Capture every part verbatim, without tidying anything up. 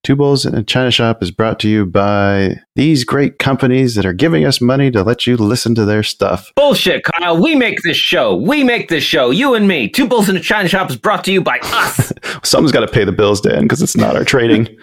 Two Bulls in a China Shop is brought to you by these great companies that are giving us money to let you listen to their stuff. Bullshit, Kyle. We make this show. We make this show. You and me. Two Bulls in a China Shop is brought to you by us. Someone's got to pay the bills, Dan, because it's not our trading.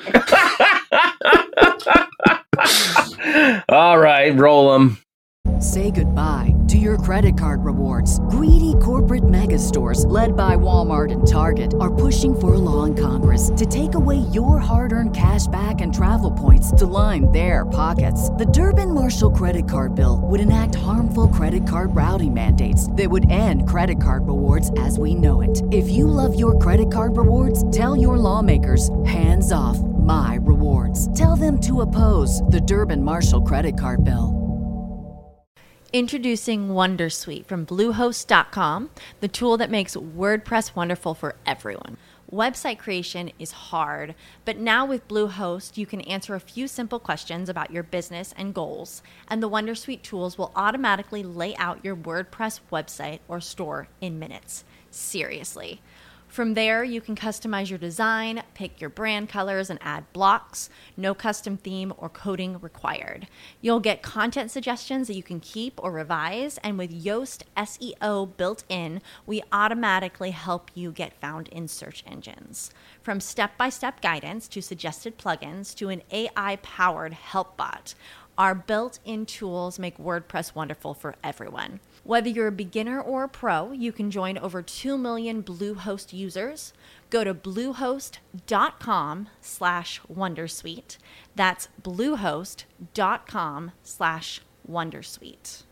All right, roll them. Say goodbye to your credit card rewards. Greedy corporate mega stores, led by Walmart and Target, are pushing for a law in Congress to take away your hard-earned cash back and travel points to line their pockets. The Durbin-Marshall credit card bill would enact harmful credit card routing mandates that would end credit card rewards as we know it. If you love your credit card rewards, tell your lawmakers, hands off my rewards. Tell them to oppose the Durbin-Marshall credit card bill. Introducing Wondersuite from Bluehost dot com, the tool that makes WordPress wonderful for everyone. Website creation is hard, but now with Bluehost, you can answer a few simple questions about your business and goals, and the Wondersuite tools will automatically lay out your WordPress website or store in minutes. Seriously. From there, you can customize your design, pick your brand colors, and add blocks. No custom theme or coding required. You'll get content suggestions that you can keep or revise, and with Yoast S E O built in, we automatically help you get found in search engines. From step-by-step guidance to suggested plugins to an A I-powered help bot, our built-in tools make WordPress wonderful for everyone. Whether you're a beginner or a pro, you can join over two million Bluehost users. Go to bluehost.com slash Wondersuite. That's bluehost.com slash Wondersuite.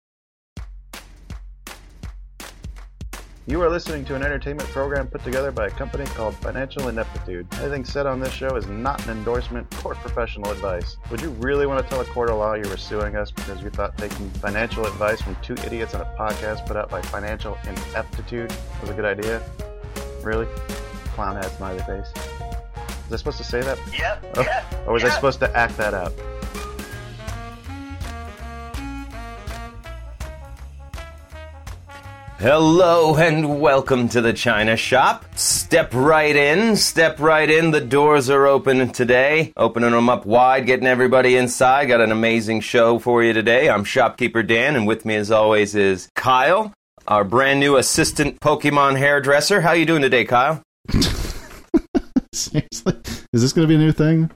You are listening to an entertainment program put together by a company called Financial Ineptitude. Anything said on this show is not an endorsement or professional advice. Would you really want to tell a court of law you were suing us because you thought taking financial advice from two idiots on a podcast put out by Financial Ineptitude was a good idea? Really? Clown hat smiley face. Was I supposed to say that? Yep. Oh, Yep. or was yep. I supposed to act that out? Hello and welcome to the China Shop. Step right in, step right in. The doors are open today. Opening them up wide, getting everybody inside. Got an amazing show for you today. I'm Shopkeeper Dan, and with me as always is Kyle, our brand new assistant Pokemon hairdresser. How you doing today, Kyle? Seriously? Is this going to be a new thing?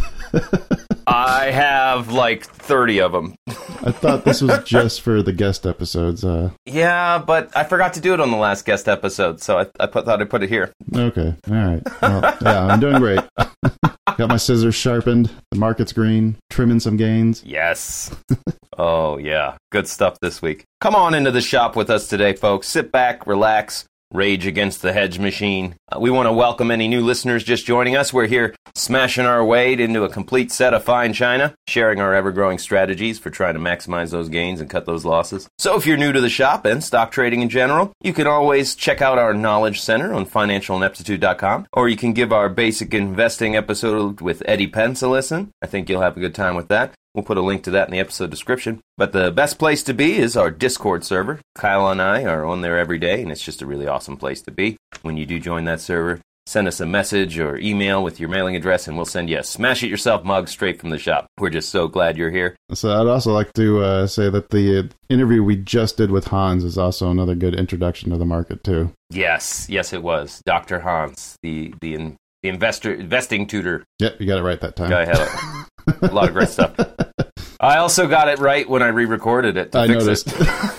I have like thirty of them. I thought this was just for the guest episodes. Uh... Yeah, but I forgot to do it on the last guest episode, so I, I put, thought I'd put it here. Okay, all right. Well, yeah, I'm doing great. Got my scissors sharpened, the market's green, trimming some gains. Yes. Oh, yeah. Good stuff this week. Come on into the shop with us today, folks. Sit back, relax, rage against the hedge machine. Uh, we want to welcome any new listeners just joining us. We're here smashing our way into a complete set of fine china, sharing our ever-growing strategies for trying to maximize those gains and cut those losses. So if you're new to the shop and stock trading in general, you can always check out our Knowledge Center on financial ineptitude dot com, or you can give our basic investing episode with Eddie Pence a listen. I think you'll have a good time with that. We'll put a link to that in the episode description. But the best place to be is our Discord server. Kyle and I are on there every day, and it's just a really awesome place to be. When you do join that server, send us a message or email with your mailing address, and we'll send you a Smash It Yourself mug straight from the shop. We're just so glad you're here. So I'd also like to uh, say that the uh, interview we just did with Hans is also another good introduction to the market, too. Yes, yes it was. Doctor Hans, the the, in, the investor investing tutor. Yep, you got it right that time. Guy had a, a lot of great stuff. I also got it right when I re-recorded it to I fix noticed.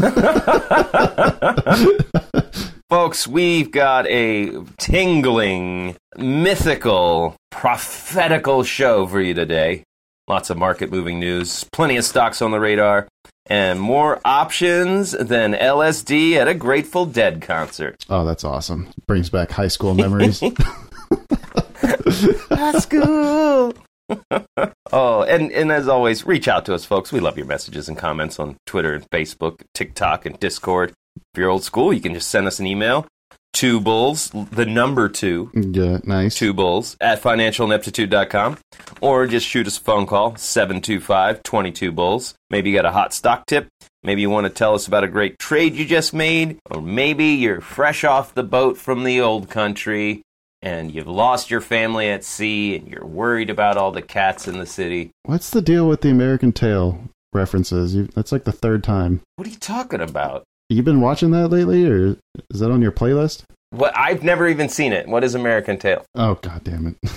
it. Folks, we've got a tingling, mythical, prophetical show for you today. Lots of market-moving news, plenty of stocks on the radar, and more options than L S D at a Grateful Dead concert. Oh, that's awesome. Brings back high school memories. High school! Oh, and, and as always, reach out to us, folks. We love your messages and comments on Twitter and Facebook, TikTok, and Discord. If you're old school, you can just send us an email. Two bulls, the number two. Yeah, nice. Two bulls at financial ineptitude dot com. Or just shoot us a phone call, seven two five, two two bulls. Maybe you got a hot stock tip. Maybe you want to tell us about a great trade you just made. Or maybe you're fresh off the boat from the old country. and you've lost your family at sea, and you're worried about all the cats in the city. What's the deal with the American Tail references? You, that's like the third time. What are you talking about? You been watching that lately, or is that on your playlist? What? I've never even seen it. What is American Tail? Oh, god damn it.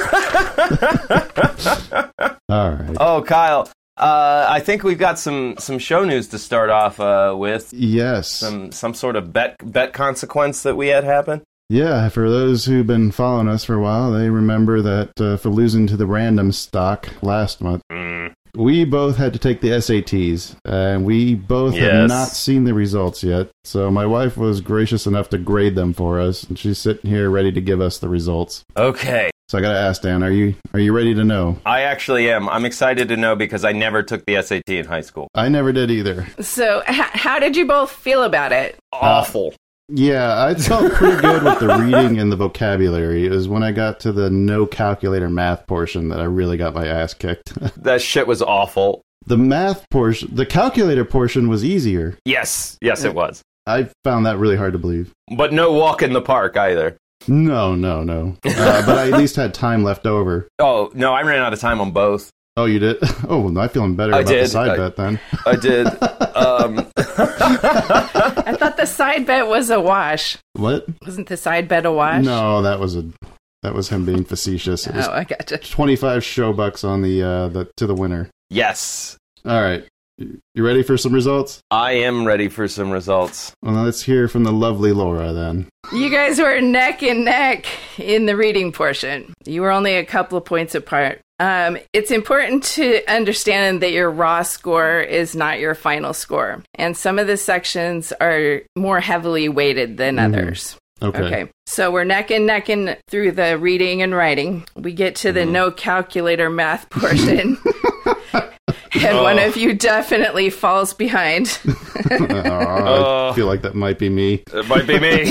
All right. Oh, Kyle, uh, I think we've got some, some show news to start off uh, with. Yes. Some some sort of bet bet consequence that we had happen. Yeah, for those who've been following us for a while, they remember that uh, for losing to the random stock last month, Mm. we both had to take the S A Ts, and we both have Yes. not seen the results yet. So my wife was gracious enough to grade them for us, and she's sitting here ready to give us the results. Okay. So I gotta ask, Dan, are you are you ready to know? I actually am. I'm excited to know because I never took the S A T in high school. I never did either. So, h- how did you both feel about it? Awful. Yeah, I felt pretty good with the reading and the vocabulary. It was when I got to the no calculator math portion that I really got my ass kicked. That shit was awful. The math portion, the calculator portion was easier. Yes. Yes, it was. I found that really hard to believe. But no walk in the park either. No, no, no. Uh, but I at least had time left over. Oh, no, I ran out of time on both. Oh, you did? Oh, I'm feeling better I about the did. side I- bet then. I did. Um, I thought the side bet was a wash. What? Wasn't the side bet a wash? No, that was a that was him being facetious. It was Oh, I gotcha. twenty-five show bucks on the uh the to the winner. yes. All right. You ready for some results? I am ready for some results. Well, let's hear from the lovely Laura then. You guys were neck and neck in the reading portion. You were only a couple of points apart. Um, it's important to understand that your raw score is not your final score. And some of the sections are more heavily weighted than Mhm. others. Okay. Okay. So we're neck and neck in through the reading and writing. We get to the no calculator math portion. And one of you definitely falls behind. Oh, I feel like that might be me. It might be me.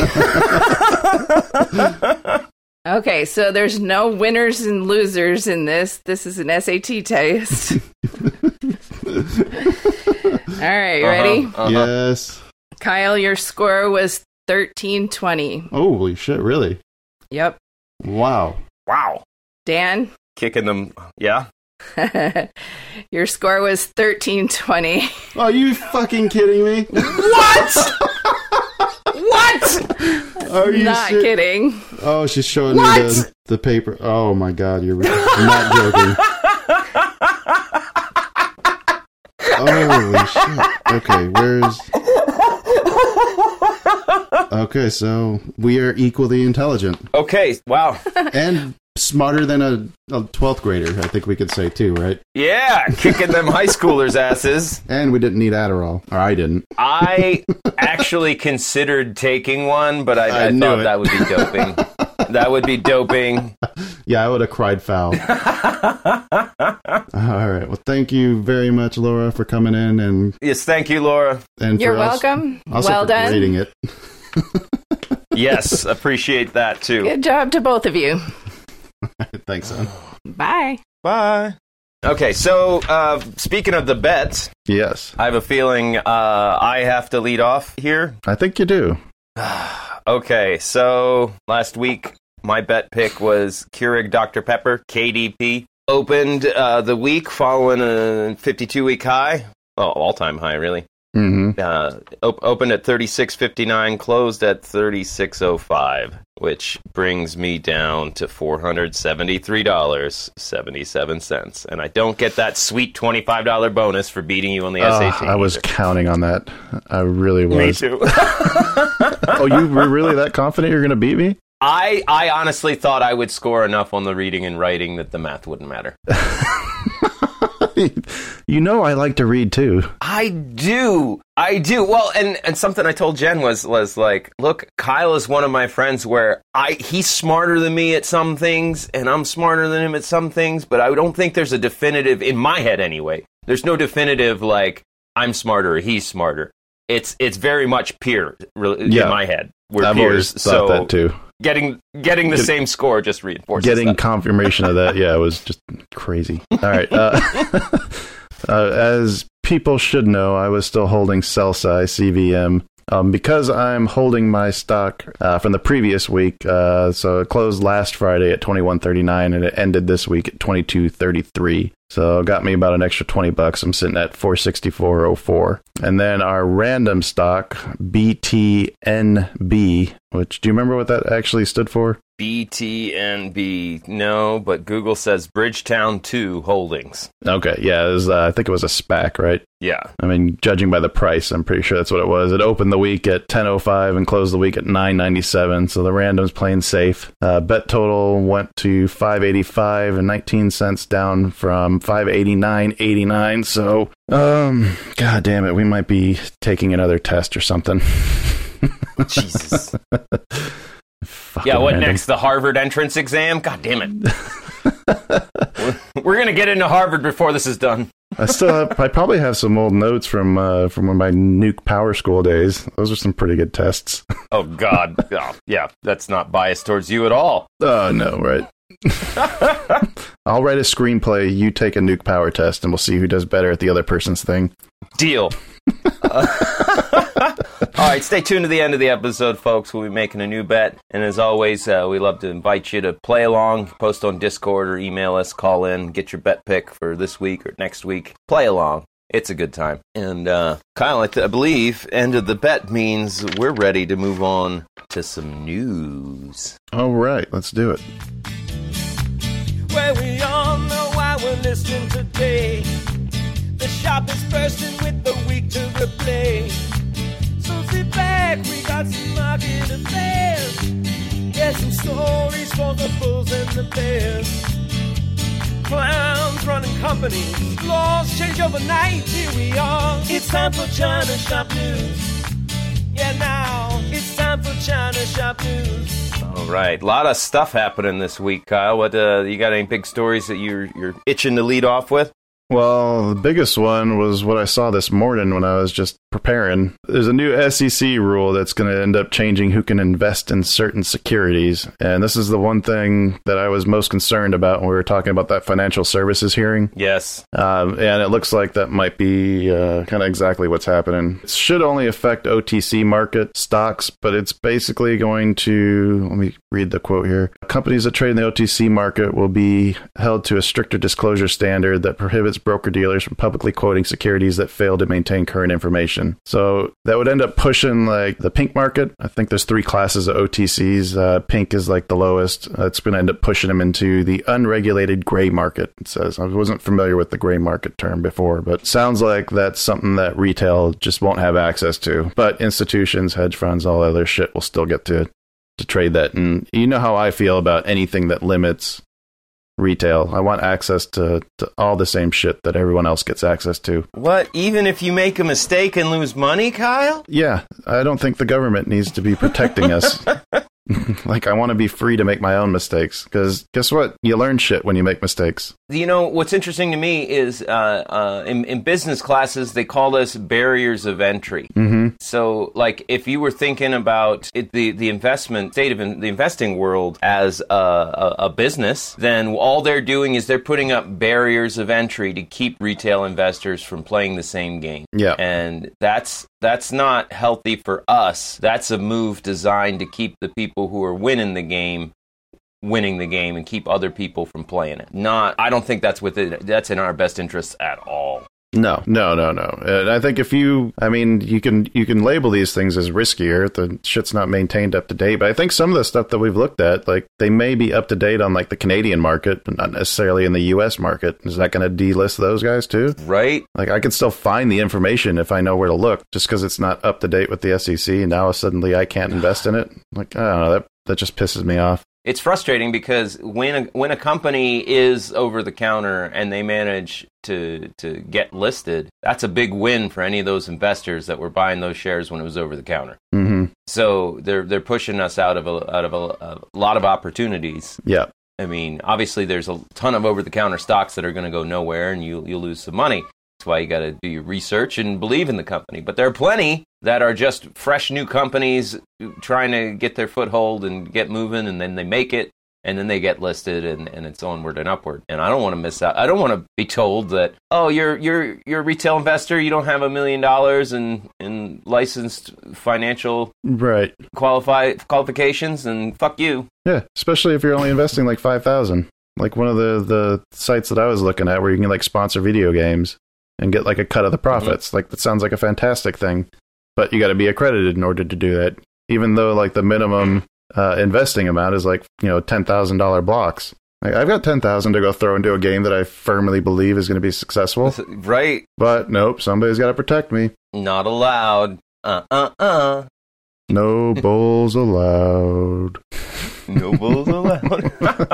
Okay, so there's no winners and losers in this. This is an S A T test. All right, you ready? Uh-huh. Yes. Kyle, your score was thirteen twenty. Holy shit, really? Yep. Wow. Wow. Dan, Kicking them. Yeah. your score was thirteen twenty. Are you fucking kidding me? What? What? Are you Not ser- kidding. Oh, she's showing What? me the, the paper. Oh my god, you're re- I'm not joking. Holy shit. Okay, where's... Okay, so we are equally intelligent. Okay. Wow. And smarter than a, a twelfth grader, I think we could say too, right? Yeah. Kicking them high schoolers' asses. And we didn't need Adderall. Or I didn't. I actually considered taking one, but I, I I, knew thought it. that would be doping. That would be doping. Yeah, I would have cried foul. All right. Well, thank you very much, Laura, for coming in and Yes, thank you, Laura. and You're for us- welcome. also Well for done. rating it. Yes, appreciate that too. Good job to both of you. Thanks, son. Bye. Bye. Okay, so uh, speaking of the bets, Yes, I have a feeling uh, I have to lead off here. I think you do. Okay, so last week my bet pick was Keurig Doctor Pepper, K D P. Opened uh, the week following a fifty-two week high. Oh, all-time high, really. Mm-hmm. Uh, op- opened at thirty-six fifty-nine, closed at thirty-six oh five, which brings me down to four hundred seventy-three dollars and seventy-seven cents. And I don't get that sweet twenty-five dollars bonus for beating you on the S A T. Uh, I was either. counting on that. I really was. Me too. Oh, you were really that confident you're going to beat me? I, I honestly thought I would score enough on the reading and writing that the math wouldn't matter. You know I like to read too. I do. I do. Well, and, and something I told Jen was was like, look, Kyle is one of my friends where I he's smarter than me at some things, and I'm smarter than him at some things, but I don't think there's a definitive, in my head anyway, there's no definitive, like, I'm smarter or he's smarter. It's it's very much peer, really, Yeah. in my head. We're I've peers, always thought so that too. getting getting the Get- same score just reinforces Getting that. confirmation of that, yeah, it was just crazy. All right. Uh, uh, as people should know, I was still holding Celsi C V M Um, because I'm holding my stock uh, from the previous week, uh, so it closed last Friday at twenty-one thirty-nine and it ended this week at twenty-two thirty-three. So it got me about an extra twenty bucks. I'm sitting at four sixty-four oh four. And then our random stock, B T N B, which, do you remember what that actually stood for? B T N B, no, but Google says Bridgetown two Holdings. Okay, yeah, it was, uh, I think it was a SPAC, right? Yeah. I mean, judging by the price, I'm pretty sure that's what it was. It opened the week at ten oh five and closed the week at nine ninety-seven, so the random's playing safe. Uh, bet total went to five eighty-five and nineteen cents, down from five eighty-nine eighty-nine, so, um, god damn it, we might be taking another test or something. Jesus. Fucking yeah, what random. next? The Harvard entrance exam? God damn it. we're we're going to get into Harvard before this is done. I still have, I probably have some old notes from uh, from one of my Nuke Power School days. Those are some pretty good tests. Oh, God. Oh, yeah, that's not biased towards you at all. Oh, no, right. I'll write a screenplay, you take a Nuke Power test, and we'll see who does better at the other person's thing. Deal. uh, all right, stay tuned to the end of the episode, folks. We'll be making a new bet. And as always, uh, we love to invite you to play along, post on Discord or email us, call in, get your bet pick for this week or next week. Play along. It's a good time. And uh, Kyle, I, th- I believe end of the bet means we're ready to move on to some news. All right, let's do it. Well, we all know why we're listening today. The shop is bursting with the week to replay. So sit back, we got some market affairs. Get some stories for the bulls and the bears. Clowns running companies, laws change overnight. Here we are. It's time for China Shop News. Yeah, now it's time for China Shop News. All right, a lot of stuff happening this week, Kyle. What uh, you got? Any big stories that you're you're itching to lead off with? Well, the biggest one was what I saw this morning when I was just preparing. There's a new S E C rule that's going to end up changing who can invest in certain securities. And this is the one thing that I was most concerned about when we were talking about that financial services hearing. Yes. Um, and it looks like that might be uh, kind of exactly what's happening. It should only affect O T C market stocks, but it's basically going to, let me read the quote here. Companies that trade in the O T C market will be held to a stricter disclosure standard that prohibits broker-dealers from publicly quoting securities that fail to maintain current information. So that would end up pushing like the pink market. I think there's three classes of O T Cs. Uh, pink is like the lowest. Uh, it's going to end up pushing them into the unregulated gray market, it says. I wasn't familiar with the gray market term before, but sounds like that's something that retail just won't have access to. But institutions, hedge funds, all other shit will still get to, to trade that. And you know how I feel about anything that limits retail. I want access to, to all the same shit that everyone else gets access to. What? Even if you make a mistake and lose money, Kyle? Yeah, I don't think the government needs to be protecting us. Like, I want to be free to make my own mistakes, because guess what? You learn shit when you make mistakes. You know, what's interesting to me is uh, uh, in, in business classes, they call this barriers of entry. Mm-hmm. So, like, if you were thinking about it, the, the investment state of in, the investing world as a, a, a business, then all they're doing is they're putting up barriers of entry to keep retail investors from playing the same game. Yeah. And that's that's not healthy for us. That's a move designed to keep the people who are winning the game winning the game and keep other people from playing it. Not, I don't think that's within, that's in our best interests at all. No, no, no, no. And I think if you, I mean, you can you can label these things as riskier. The shit's not maintained up to date. But I think some of the stuff that we've looked at, like, they may be up to date on, like, the Canadian market, but not necessarily in the U S market. Is that going to delist those guys too? Right. Like, I can still find the information if I know where to look, just because it's not up to date with the S E C. And now suddenly I can't invest in it. Like, I don't know. That that just pisses me off. It's frustrating because when a, when a company is over the counter and they manage to to get listed, that's a big win for any of those investors that were buying those shares when it was over the counter. Mm-hmm. So they're they're pushing us out of a, out of a, a lot of opportunities. Yeah. I mean, obviously there's a ton of over the counter stocks that are going to go nowhere, and you you'll lose some money. That's why you got to do your research and believe in the company. But there are plenty that are just fresh new companies trying to get their foothold and get moving, and then they make it, and then they get listed, and, and it's onward and upward. And I don't want to miss out. I don't want to be told that, oh, you're you're you're a retail investor, you don't have a million dollars in in licensed financial right qualify qualifications, and fuck you. Yeah, especially if you're only investing like five thousand. Like one of the the sites that I was looking at, where you can like sponsor video games and get like a cut of the profits. Mm-hmm. Like that sounds like a fantastic thing, but you got to be accredited in order to do that. Even though like the minimum uh, investing amount is like, you know, ten thousand dollar blocks. Like, I've got ten thousand to go throw into a game that I firmly believe is going to be successful. Right. But nope, somebody's got to protect me. Not allowed. Uh uh uh. No bulls allowed. No bulls allowed.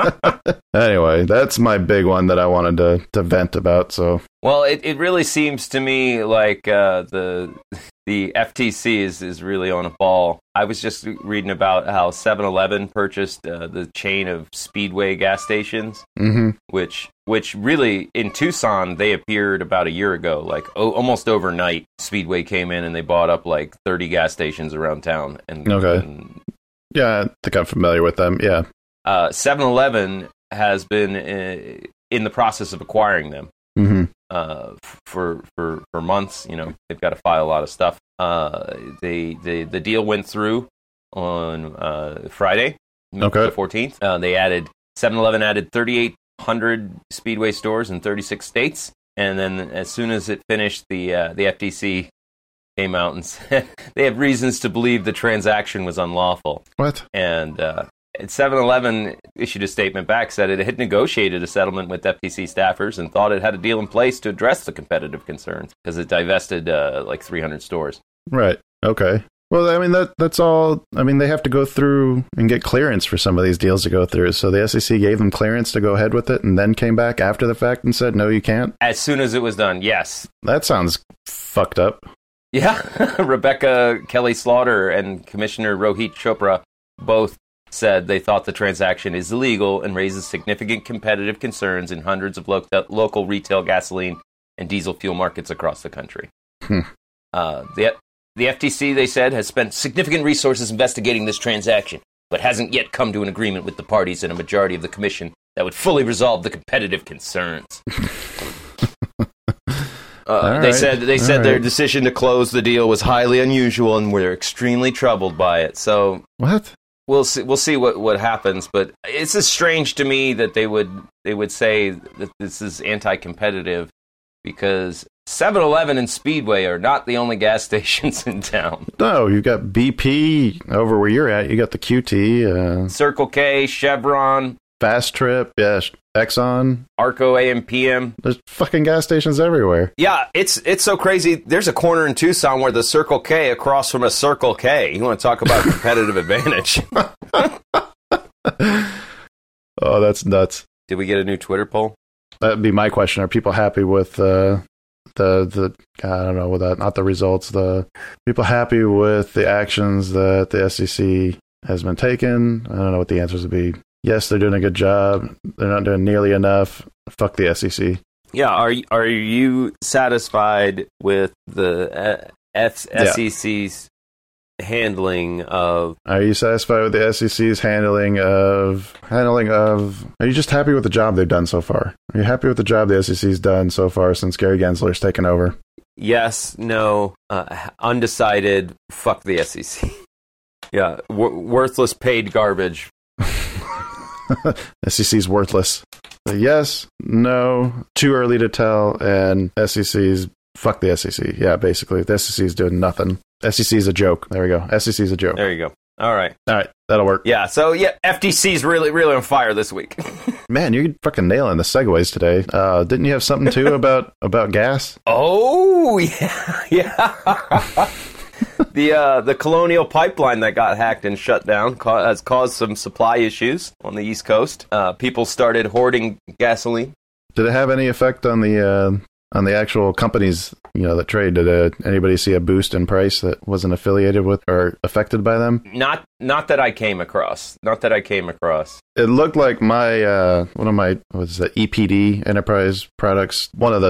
Anyway, that's my big one that I wanted to, to vent about. So, well, it, it really seems to me like uh, the the F T C is, is really on a ball. I was just reading about how seven eleven purchased uh, the chain of Speedway gas stations, mm-hmm. which which really in Tucson they appeared about a year ago. Like o- almost overnight, Speedway came in and they bought up like thirty gas stations around town. And okay, and, yeah, I think I'm familiar with them. Yeah, uh, seven eleven has been uh, in the process of acquiring them. Mm-hmm. Uh, for for for months, you know, they've got to file a lot of stuff. Uh, they the the deal went through on uh, Friday, okay, the fourteenth. Uh, they added seven eleven added thirty-eight hundred Speedway stores in thirty-six states, and then as soon as it finished, the uh, the F T C came out and said they have reasons to believe the transaction was unlawful. What? And uh, seven eleven issued a statement back, said it had negotiated a settlement with F T C staffers and thought it had a deal in place to address the competitive concerns because it divested uh, like three hundred stores. Right. Okay. Well, I mean, that that's all. I mean, they have to go through and get clearance for some of these deals to go through. So the S E C gave them clearance to go ahead with it and then came back after the fact and said, no, you can't. As soon as it was done, yes. That sounds fucked up. Yeah. Rebecca Kelly Slaughter and Commissioner Rohit Chopra both said they thought the transaction is illegal and raises significant competitive concerns in hundreds of lo- local retail gasoline and diesel fuel markets across the country. Hmm. Uh, the, the F T C, they said, has spent significant resources investigating this transaction, but hasn't yet come to an agreement with the parties and a majority of the commission that would fully resolve the competitive concerns. Uh, they right. said they All said right. their decision to close the deal was highly unusual and were extremely troubled by it. So What? we'll see. We'll see what, what happens. But it's just strange to me that they would they would say that this is anti-competitive because seven eleven and Speedway are not the only gas stations in town. No, you got B P over where you're at. You got the Q T, uh, Circle K, Chevron, Fast Trip, yeah, Exxon. Arco A M P M. There's fucking gas stations everywhere. Yeah, it's it's so crazy. There's a corner in Tucson where the Circle K across from a Circle K. You want to talk about competitive advantage? Oh, that's nuts. Did we get a new Twitter poll? That'd be my question. Are people happy with uh, the the I don't know with that? Not the results. The people happy with the actions that the S E C has been taken? I don't know what the answers would be. Yes, they're doing a good job. They're not doing nearly enough. Fuck the S E C. Yeah, are y- are you satisfied with the uh, F- Yeah. S E C's handling of? Are you satisfied with the S E C's handling of handling of? Are you just happy with the job they've done so far? Are you happy with the job the S E C's done so far since Gary Gensler's taken over? Yes, no, uh, undecided. Fuck the S E C. Yeah, w- worthless paid garbage. S E C's worthless. Yes, no, too early to tell, and S E C's fuck the S E C. Yeah, basically, the S E C's doing nothing. S E C's a joke. There we go. S E C's a joke. There you go. All right. All right, that'll work. Yeah, so yeah, F T C's really, really on fire this week. Man, you're fucking nailing the segues today. Uh, didn't you have something too about about gas? Oh, yeah, yeah. The uh, the Colonial Pipeline that got hacked and shut down ca- has caused some supply issues on the East Coast. Uh, people started hoarding gasoline. Did it have any effect on the uh, on the actual companies, you know, that trade? Did uh, anybody see a boost in price that wasn't affiliated with or affected by them? Not not that I came across. Not that I came across. It looked like my uh, one of my what is that E P D Enterprise products. One of the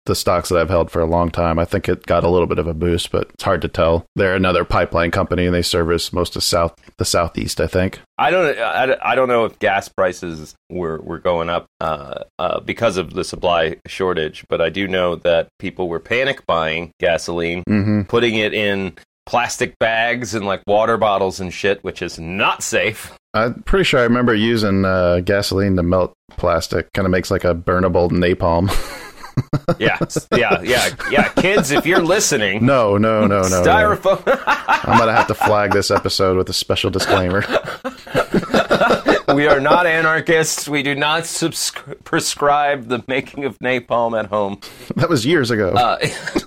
the stocks that I've held for a long time. I think it got a little bit of a boost, but it's hard to tell. They're another pipeline company, and they service most of south the southeast, I think. I don't I, I don't know if gas prices were, were going up uh, uh, because of the supply shortage, but I do know that people were panic buying gasoline, Mm-hmm. putting it in plastic bags and like water bottles and shit, which is not safe. I'm pretty sure I remember using uh, gasoline to melt plastic. Kind of makes like a burnable napalm. Yeah, yeah, yeah, yeah. Kids, if you're listening, No, no, no, no. no. styrofoam. I'm going to have to flag this episode with a special disclaimer. We are not anarchists. We do not subscri- prescribe the making of napalm at home. That was years ago. Uh,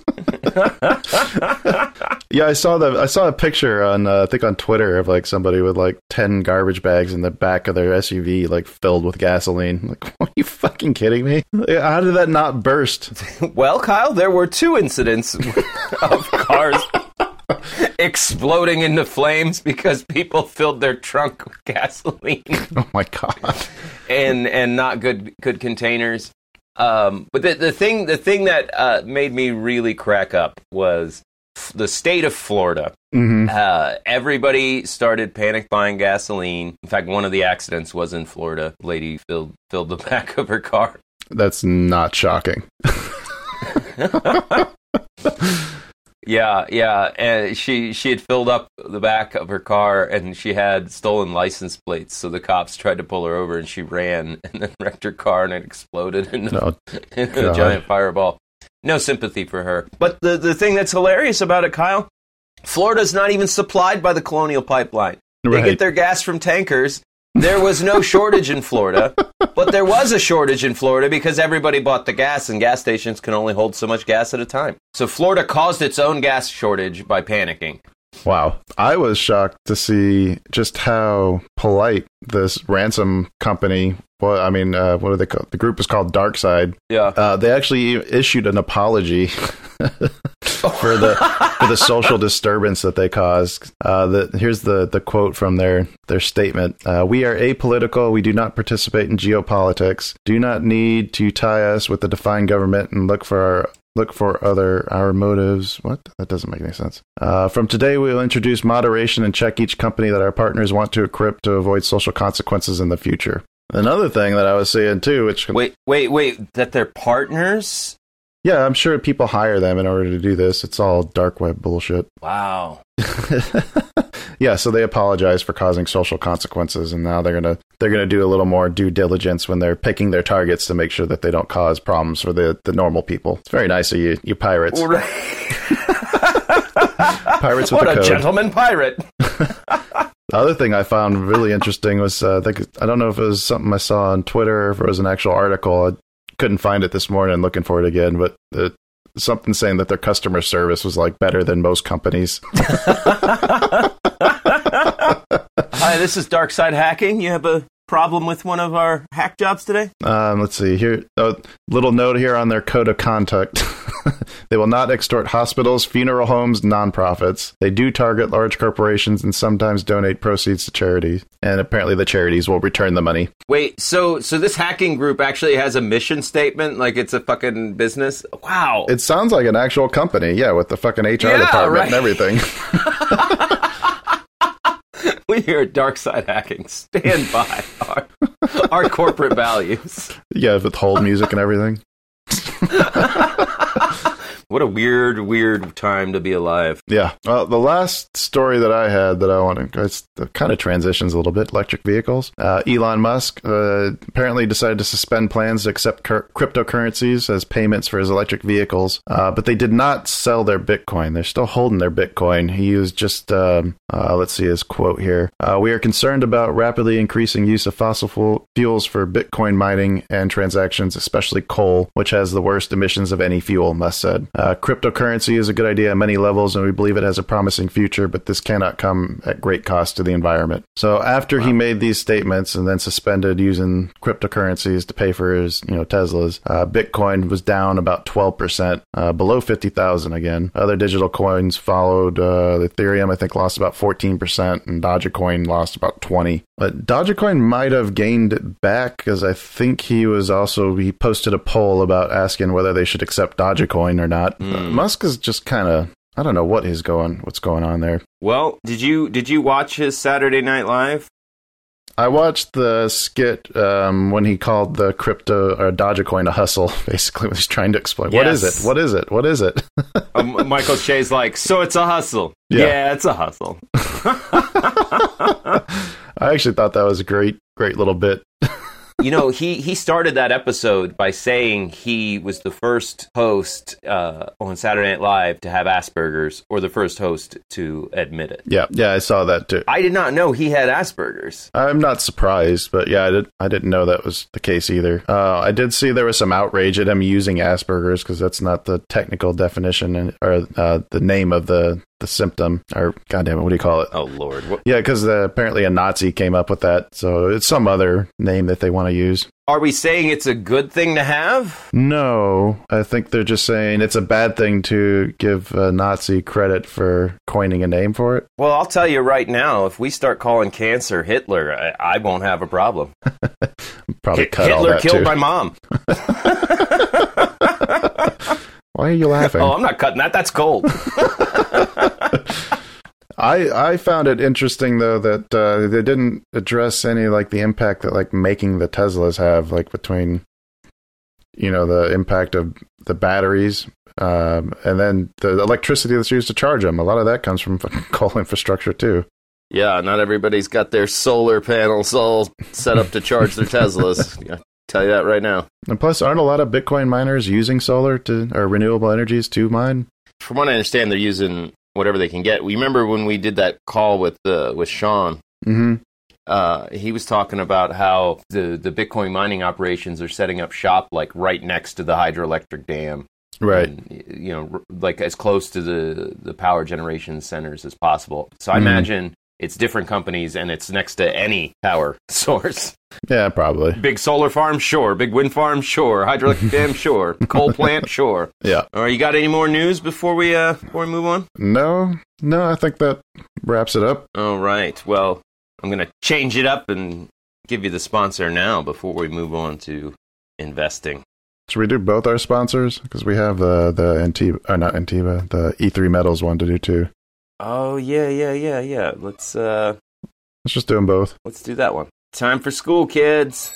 Yeah, I saw the I saw a picture on uh, I think on Twitter of like somebody with like ten garbage bags in the back of their S U V, like filled with gasoline. Like, are you fucking kidding me? How did that not burst? well, Kyle, there were two incidents of cars exploding into flames because people filled their trunk with gasoline Oh my god! and and not good good containers. Um, but the the thing the thing that uh, made me really crack up was f- the state of Florida. hmm Uh, everybody started panic buying gasoline. In fact, one of the accidents was in Florida. Lady filled filled the back of her car. That's not shocking. Yeah, yeah, and she she had filled up the back of her car, and she had stolen license plates. So the cops tried to pull her over, and she ran and then wrecked her car, and it exploded into, No, into a God. giant fireball. No sympathy for her. But the the thing that's hilarious about it, Kyle, Florida's not even supplied by the Colonial Pipeline. They Right. get their gas from tankers. There was no shortage in Florida, but there was a shortage in Florida because everybody bought the gas, and gas stations can only hold so much gas at a time. So Florida caused its own gas shortage by panicking. Wow. I was shocked to see just how polite this ransom company, well, I mean, uh, what are they called? The group is called Darkside. Yeah. Uh, they actually issued an apology for the for the social disturbance that they caused. Uh, the, here's the, the quote from their, their statement. Uh, we are apolitical. We do not participate in geopolitics. Do not need to tie us with the defined government and look for our Look for other our motives. What? That doesn't make any sense. Uh, from today, we will introduce moderation and check each company that our partners want to equip to avoid social consequences in the future. Another thing that I was seeing too, which Wait, wait, wait. That they're partners? yeah, I'm sure people hire them in order to do this. It's all dark web bullshit. Wow. Yeah, so they apologize for causing social consequences, and now they're gonna they're gonna do a little more due diligence when they're picking their targets to make sure that they don't cause problems for the, the normal people. It's very nice of you, you pirates. Right. Pirates with What a a code. gentleman pirate. The other thing I found really interesting was uh, I think I don't know if it was something I saw on Twitter or if it was an actual article. I couldn't find it this morning. Looking for it again, but the, something saying that their customer service was like better than most companies. Hi, this is Darkside Hacking. You have a problem with one of our hack jobs today? Um, let's see here. A little note here on their code of conduct. They will not extort hospitals, funeral homes, nonprofits. They do target large corporations and sometimes donate proceeds to charities. And apparently the charities will return the money. Wait, so so this hacking group actually has a mission statement, like it's a fucking business? Wow. It sounds like an actual company, yeah, with the fucking H R Yeah, department right. and everything. We here at Darkside Hacking stand by our, our corporate values. Yeah, with hold music and everything. What a weird, weird time to be alive. Yeah. Well, the last story that I had that I want to, it's, it kind of transitions a little bit, electric vehicles. Uh, Elon Musk uh, apparently decided to suspend plans to accept cur- cryptocurrencies as payments for his electric vehicles, uh, but they did not sell their Bitcoin. They're still holding their Bitcoin. He used just, um, uh, let's see his quote here. Uh, we are concerned about rapidly increasing use of fossil fu- fuels for Bitcoin mining and transactions, especially coal, which has the worst emissions of any fuel, Musk said. Uh, cryptocurrency is a good idea at many levels, and we believe it has a promising future, but this cannot come at great cost to the environment. So after wow. he made these statements and then suspended using cryptocurrencies to pay for his, you know, Teslas, uh, Bitcoin was down about twelve percent, uh, below fifty thousand again. Other digital coins followed. Uh, Ethereum, I think, lost about fourteen percent, and Dogecoin lost about twenty. But Dogecoin might have gained it back, because I think he was also, he posted a poll about asking whether they should accept Dogecoin or not. Mm. Uh, Musk is just kind of, I don't know what is going, what's going on there. Well, did you did you watch his Saturday Night Live? I watched the skit um, when he called the crypto or Dogecoin a hustle. Basically, when he's trying to explain, yes. what is it? What is it? What is it? um, Michael Che's like, so it's a hustle. Yeah, yeah it's a hustle. I actually thought that was a great, great little bit. You know, he, he started that episode by saying he was the first host uh, on Saturday Night Live to have Asperger's, or the first host to admit it. Yeah, yeah, I saw that too. I did not know he had Asperger's. I'm not surprised, but yeah, I, did, I didn't know that was the case either. Uh, I did see there was some outrage at him using Asperger's, because that's not the technical definition or uh, the name of the the symptom, or goddamn it, what do you call it? Oh Lord! What? Yeah, because uh, apparently a Nazi came up with that, so it's some other name that they want to use. Are we saying it's a good thing to have? No, I think they're just saying it's a bad thing to give a Nazi credit for coining a name for it. Well, I'll tell you right now, if we start calling cancer Hitler, I, I won't have a problem. Probably H- cut Hitler all that killed too. my mom. Why are you laughing? Oh, I'm not cutting that. That's gold. I I found it interesting though that uh, they didn't address any like the impact that like making the Teslas have, like between, you know, the impact of the batteries um, and then the electricity that's used to charge them. A lot of that comes from coal infrastructure too. Yeah, not everybody's got their solar panels all set up to charge their Teslas. Yeah. Tell you that right now. And plus, aren't a lot of Bitcoin miners using solar to or renewable energies to mine? From what I understand, they're using whatever they can get. We remember when we did that call with uh, with Sean. Mm-hmm. Uh, he was talking about how the the Bitcoin mining operations are setting up shop like right next to the hydroelectric dam, right? And, you know, like as close to the the power generation centers as possible. So I mm-hmm. imagine it's different companies, and it's next to any power source. Yeah, probably. Big solar farm, sure. Big wind farm, sure. Hydroelectric dam, sure. Coal plant, sure. Yeah. All right, you got any more news before we uh before we move on? No, no. I think that wraps it up. All right. Well, I'm gonna change it up and give you the sponsor now before we move on to investing. Should we do both our sponsors? Because we have the the Antiva, or not Antiva, the E three Metals one to do too. Oh yeah, yeah, yeah, yeah. Let's uh, let's just do them both. Let's do that one. Time for school, kids.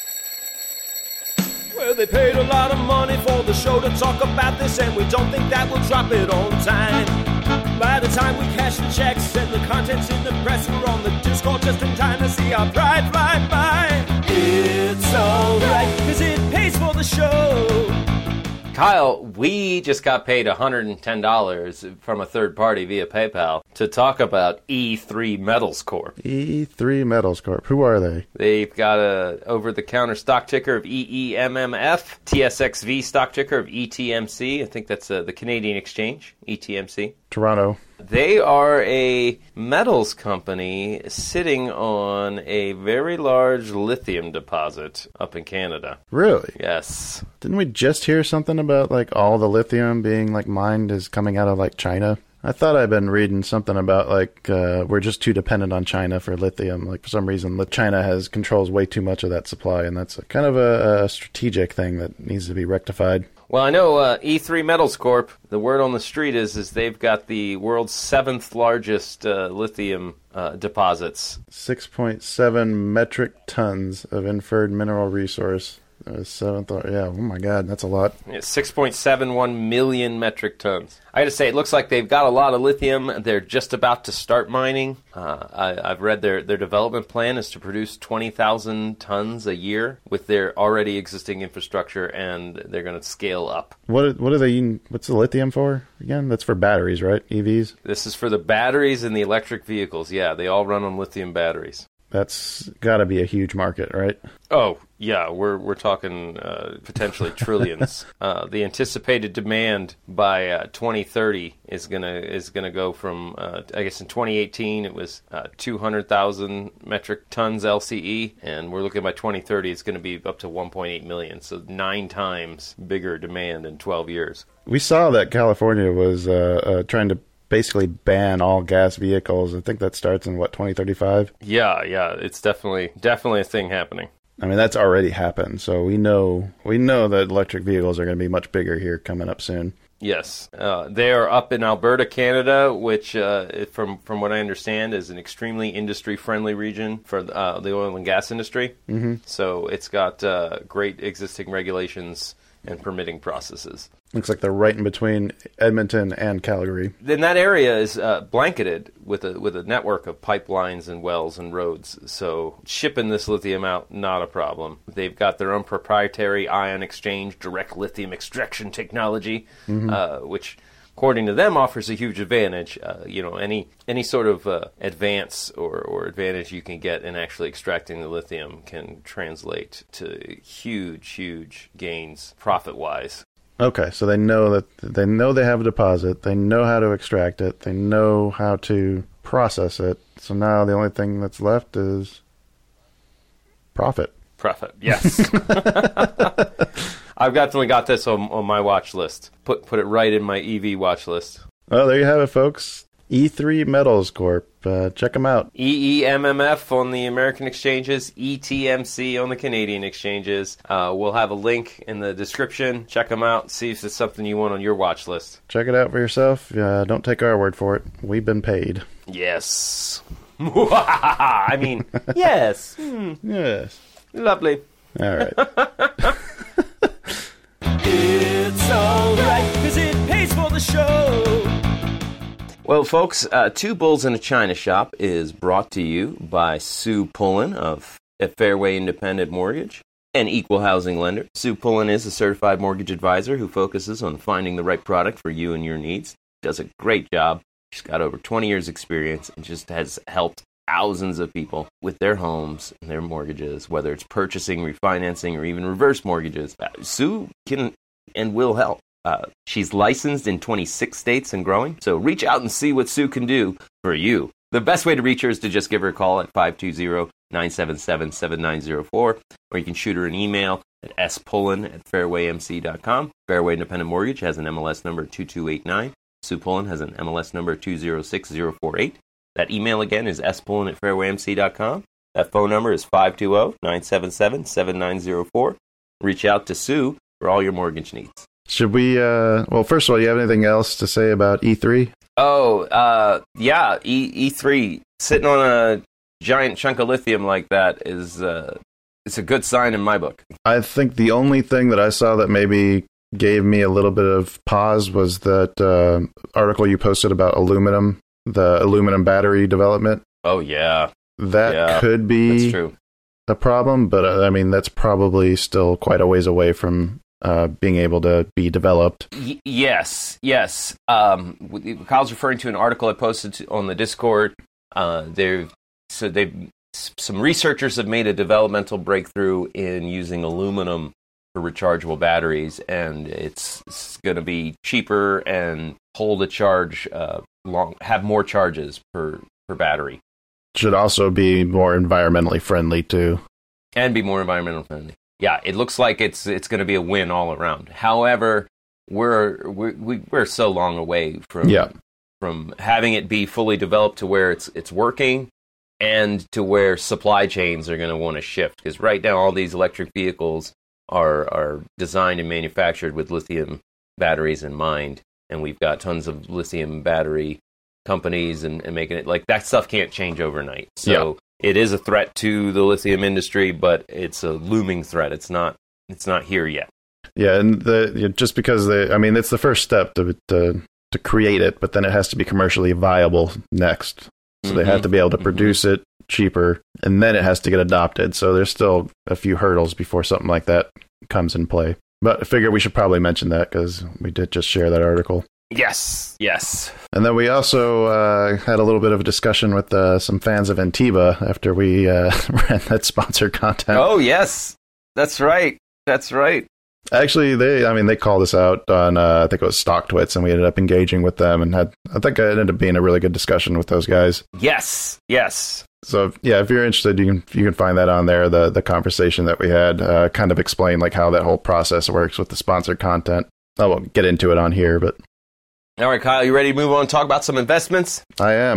Well, they paid a lot of money for the show to talk about this, and we don't think that we'll drop it on time. By the time we cash the checks and the contents in the press, we're on the Discord just in time to see our pride fly by. It's alright, cause it pays for the show. Kyle, we just got paid one hundred ten dollars from a third party via PayPal to talk about E three Metals Corp. E three Metals Corp. Who are they? They've got a over-the-counter stock ticker of E E M M F, T S X V stock ticker of E T M C. I think that's uh, the Canadian exchange, E T M C. Toronto. They are a metals company sitting on a very large lithium deposit up in Canada. Really? Yes. Didn't we just hear something about like all the lithium being like mined is coming out of like China? I thought I'd been reading something about like uh, we're just too dependent on China for lithium. Like for some reason, China has controls way too much of that supply, and that's a, kind of a, a strategic thing that needs to be rectified. Well, I know uh, E three Metals Corp, the word on the street is is they've got the world's seventh largest uh, lithium uh, deposits. six point seven metric tons of inferred mineral resource. Uh, seventh, yeah, oh my God, that's a lot. Yeah, six point seven one million metric tons. I got to say, it looks like they've got a lot of lithium. They're just about to start mining. Uh, I, I've read their, their development plan is to produce twenty thousand tons a year with their already existing infrastructure, and they're going to scale up. What what are they? What's the lithium for again? That's for batteries, right? E Vs. This is for the batteries and the electric vehicles. Yeah, they all run on lithium batteries. That's got to be a huge market, right? Oh, yeah, we're we're talking uh, potentially trillions. uh, the anticipated demand by uh, twenty thirty is gonna is gonna go from uh, I guess in twenty eighteen it was uh, two hundred thousand metric tons L C E, and we're looking by twenty thirty it's going to be up to one point eight million, so nine times bigger demand in twelve years. We saw that California was uh, uh, trying to basically ban all gas vehicles. I think that starts in, what, twenty thirty-five? Yeah, yeah, it's definitely definitely a thing happening. I mean, that's already happened, so we know we know that electric vehicles are going to be much bigger here coming up soon. Yes, uh, they are up in Alberta, Canada, which, uh, from from what I understand, is an extremely industry-friendly region for uh, the oil and gas industry. Mm-hmm. So it's got uh, great existing regulations and permitting processes. Looks like they're right in between Edmonton and Calgary. Then that area is uh, blanketed with a with a network of pipelines and wells and roads. So shipping this lithium out, not a problem. They've got their own proprietary ion exchange direct lithium extraction technology, mm-hmm. uh, which, according to them, offers a huge advantage. Uh, you know, any any sort of uh, advance or, or advantage you can get in actually extracting the lithium can translate to huge, huge gains profit-wise. Okay, so they know that they know they have a deposit. They know how to extract it. They know how to process it. So now the only thing that's left is profit. Profit, yes. I've definitely got this on, on my watch list. Put put it right in my E V watch list. Oh, there you have it, folks. E three Metals Corp. Uh, check them out. E E M M F on the American exchanges, E T M C on the Canadian exchanges. Uh, we'll have a link in the description. Check them out. See if it's something you want on your watch list. Check it out for yourself. Uh, don't take our word for it. We've been paid. Yes. I mean, yes. Mm. Yes. Lovely. All right. It's alright, cause it pays for the show. Well, folks, uh, Two Bulls in a China Shop is brought to you by Sue Pullen of at Fairway Independent Mortgage, an equal housing lender. Sue Pullen is a certified mortgage advisor who focuses on finding the right product for you and your needs. Does a great job. She's got over twenty years experience and just has helped thousands of people with their homes and their mortgages, whether it's purchasing, refinancing, or even reverse mortgages. Uh, Sue can and will help. Uh, she's licensed in twenty-six states and growing, so reach out and see what Sue can do for you. The best way to reach her is to just give her a call at five two zero, nine seven seven, seven nine zero four, or you can shoot her an email at s pullen at fairway m c dot com. Fairway Independent Mortgage has an M L S number two two eight nine. Sue Pullen has an M L S number two zero six zero four eight. That email again is s pullen at fairway m c dot com. That phone number is five two zero, nine seven seven, seven nine zero four. Reach out to Sue for all your mortgage needs. Should we, uh, well, first of all, you have anything else to say about E three? Oh, uh, yeah, e- E3, sitting on a giant chunk of lithium like that is, uh, it's a good sign in my book. I think the only thing that I saw that maybe gave me a little bit of pause was that uh, article you posted about aluminum, the aluminum battery development. Oh, yeah. That yeah, could be that's true. a problem, but uh, I mean, that's probably still quite a ways away from Uh, being able to be developed. Y- yes, yes. Um, Kyle's referring to an article I posted to, on the Discord. Uh, they've so they some researchers have made a developmental breakthrough in using aluminum for rechargeable batteries, and it's, it's going to be cheaper and hold a charge uh, long, have more charges per per battery. Should also be more environmentally friendly too, and be more environmentally friendly. Yeah, it looks like it's it's going to be a win all around. However, we're we're we're so long away from yeah. from having it be fully developed to where it's it's working, and to where supply chains are going to want to shift. Because right now, all these electric vehicles are are designed and manufactured with lithium batteries in mind, and we've got tons of lithium battery companies and, and making it like that stuff can't change overnight. So. Yeah. It is a threat to the lithium industry, but it's a looming threat. It's not. It's not here yet. Yeah, and the just because they, I mean, it's the first step to to to create it, but then it has to be commercially viable next. So mm-hmm. they have to be able to produce mm-hmm. it cheaper, and then it has to get adopted. So there's still a few hurdles before something like that comes in play. But I figure we should probably mention that because we did just share that article. Yes, yes. And then we also uh, had a little bit of a discussion with uh, some fans of Antiba after we uh, ran that sponsored content. Oh, yes. That's right. That's right. Actually, they, I mean, they called us out on, uh, I think it was StockTwits, and we ended up engaging with them and had, I think it ended up being a really good discussion with those guys. Yes, yes. So, yeah, if you're interested, you can you can find that on there, the, the conversation that we had, uh, kind of explain, like, how that whole process works with the sponsored content. I won't get into it on here, but... All right, Kyle, you ready to move on and talk about some investments? I am.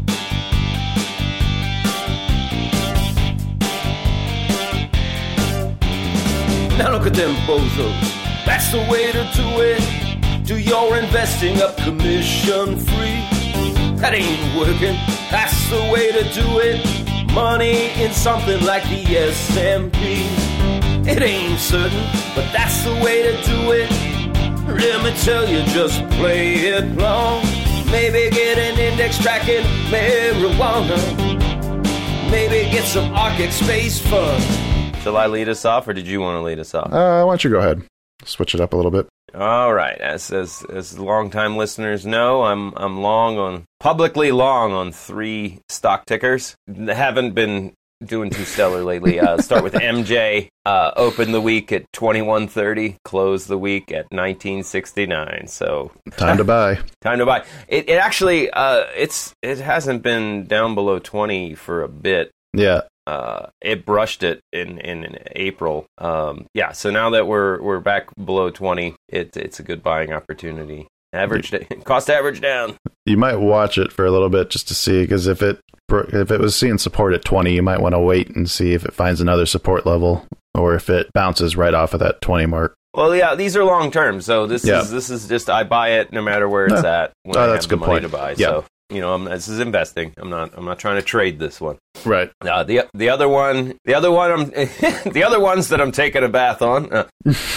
Now look at them bozos. That's the way to do it. Do your investing up commission free. That ain't working. That's the way to do it. Money in something like the S and P. It ain't certain, but that's the way to do it. Let me tell you, just play it long. Maybe get an index tracking marijuana. Maybe get some Arctic space fun. Shall I lead us off, or did you want to lead us off? Uh, why don't you go ahead? Switch it up a little bit. All right. As as as longtime listeners know, I'm I'm long on publicly long on three stock tickers. Haven't been doing too stellar lately. Uh, start with M J. Uh, opened the week at twenty-one thirty. Closed the week at nineteen sixty-nine. So Time to buy. time to buy. It it actually uh it's it hasn't been down below twenty for a bit. Yeah. Uh, it brushed it in, in, in April. Um, yeah, so now that we're we're back below twenty, it, it's a good buying opportunity. Average cost average down. You might watch it for a little bit just to see, because if it if it was seeing support at twenty, you might want to wait and see if it finds another support level, or if it bounces right off of that twenty mark. Well, yeah, these are long term, so this Yeah. is this is just I buy it no matter where it's Yeah. at when Oh, I that's have the a good money point. to buy. Yeah. So you know, I'm, this is investing. I'm not I'm not trying to trade this one. Right. Uh, the the other one, the other one, I'm the other ones that I'm taking a bath on. Uh,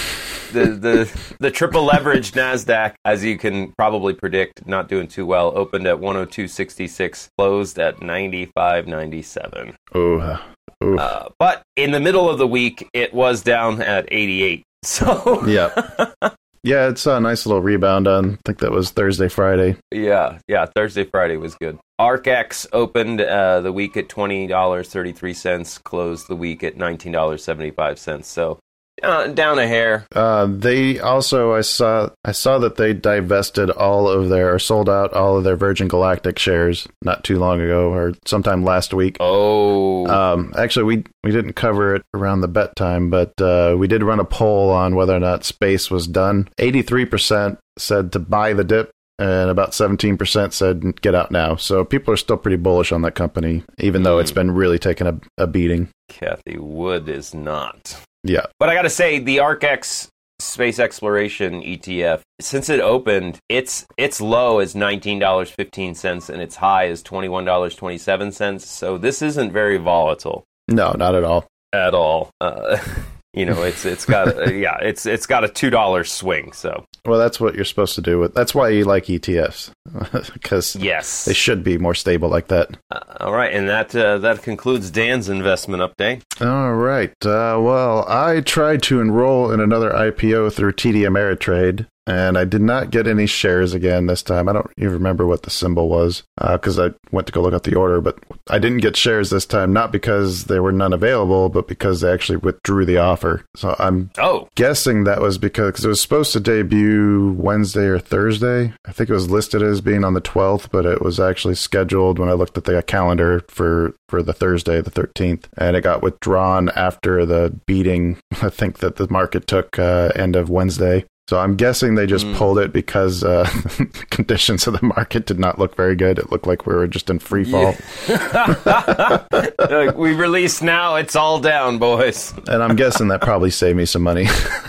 the the the triple leverage Nasdaq, as you can probably predict, not doing too well. Opened at one oh two sixty-six, closed at ninety-five ninety-seven. Ooh. uh, Ooh. Uh, but in the middle of the week, it was down at eighty-eight. So yeah. Yeah, it's a nice little rebound on, I think that was Thursday, Friday. Yeah, yeah. Thursday, Friday was good. ARCX opened uh, the week at twenty dollars and thirty-three cents, closed the week at nineteen dollars and seventy-five cents. So uh, down a hair. Uh, they also, I saw I saw that they divested all of their, or sold out all of their Virgin Galactic shares not too long ago, or sometime last week. Oh. Um, actually, we, we didn't cover it around the bet time, but uh, we did run a poll on whether or not Space was done. eighty-three percent said to buy the dip, and about seventeen percent said get out now. So people are still pretty bullish on that company, even though it's been really taking a, a beating. Kathy Wood is not. Yeah. But I got to say, the ARCX Space Exploration E T F, since it opened, its its low is nineteen dollars and fifteen cents and its high is twenty-one dollars and twenty-seven cents. So this isn't very volatile. No, not at all. At all. Uh, you know, it's it's got a, yeah, it's it's got a two dollar swing. So Well, that's what you're supposed to do with. That's why you like E T Fs, because yes, they should be more stable like that. Uh, all right, and that uh, that concludes Dan's investment update. All right. Uh, well, I tried to enroll in another I P O through T D Ameritrade, and I did not get any shares again this time. I don't even remember what the symbol was, because uh, I went to go look at the order, but I didn't get shares this time, not because there were none available, but because they actually withdrew the offer. So I'm Oh, guessing that was because cause it was supposed to debut Wednesday or Thursday. I think it was listed as being on the twelfth, but it was actually scheduled when I looked at the calendar for, for the Thursday, the thirteenth, and it got withdrawn after the beating, I think, that the market took uh, end of Wednesday. So I'm guessing they just mm. pulled it because uh, conditions of the market did not look very good. It looked like we were just in free fall. Yeah. Like, we release now, it's all down, boys. And I'm guessing that probably saved me some money.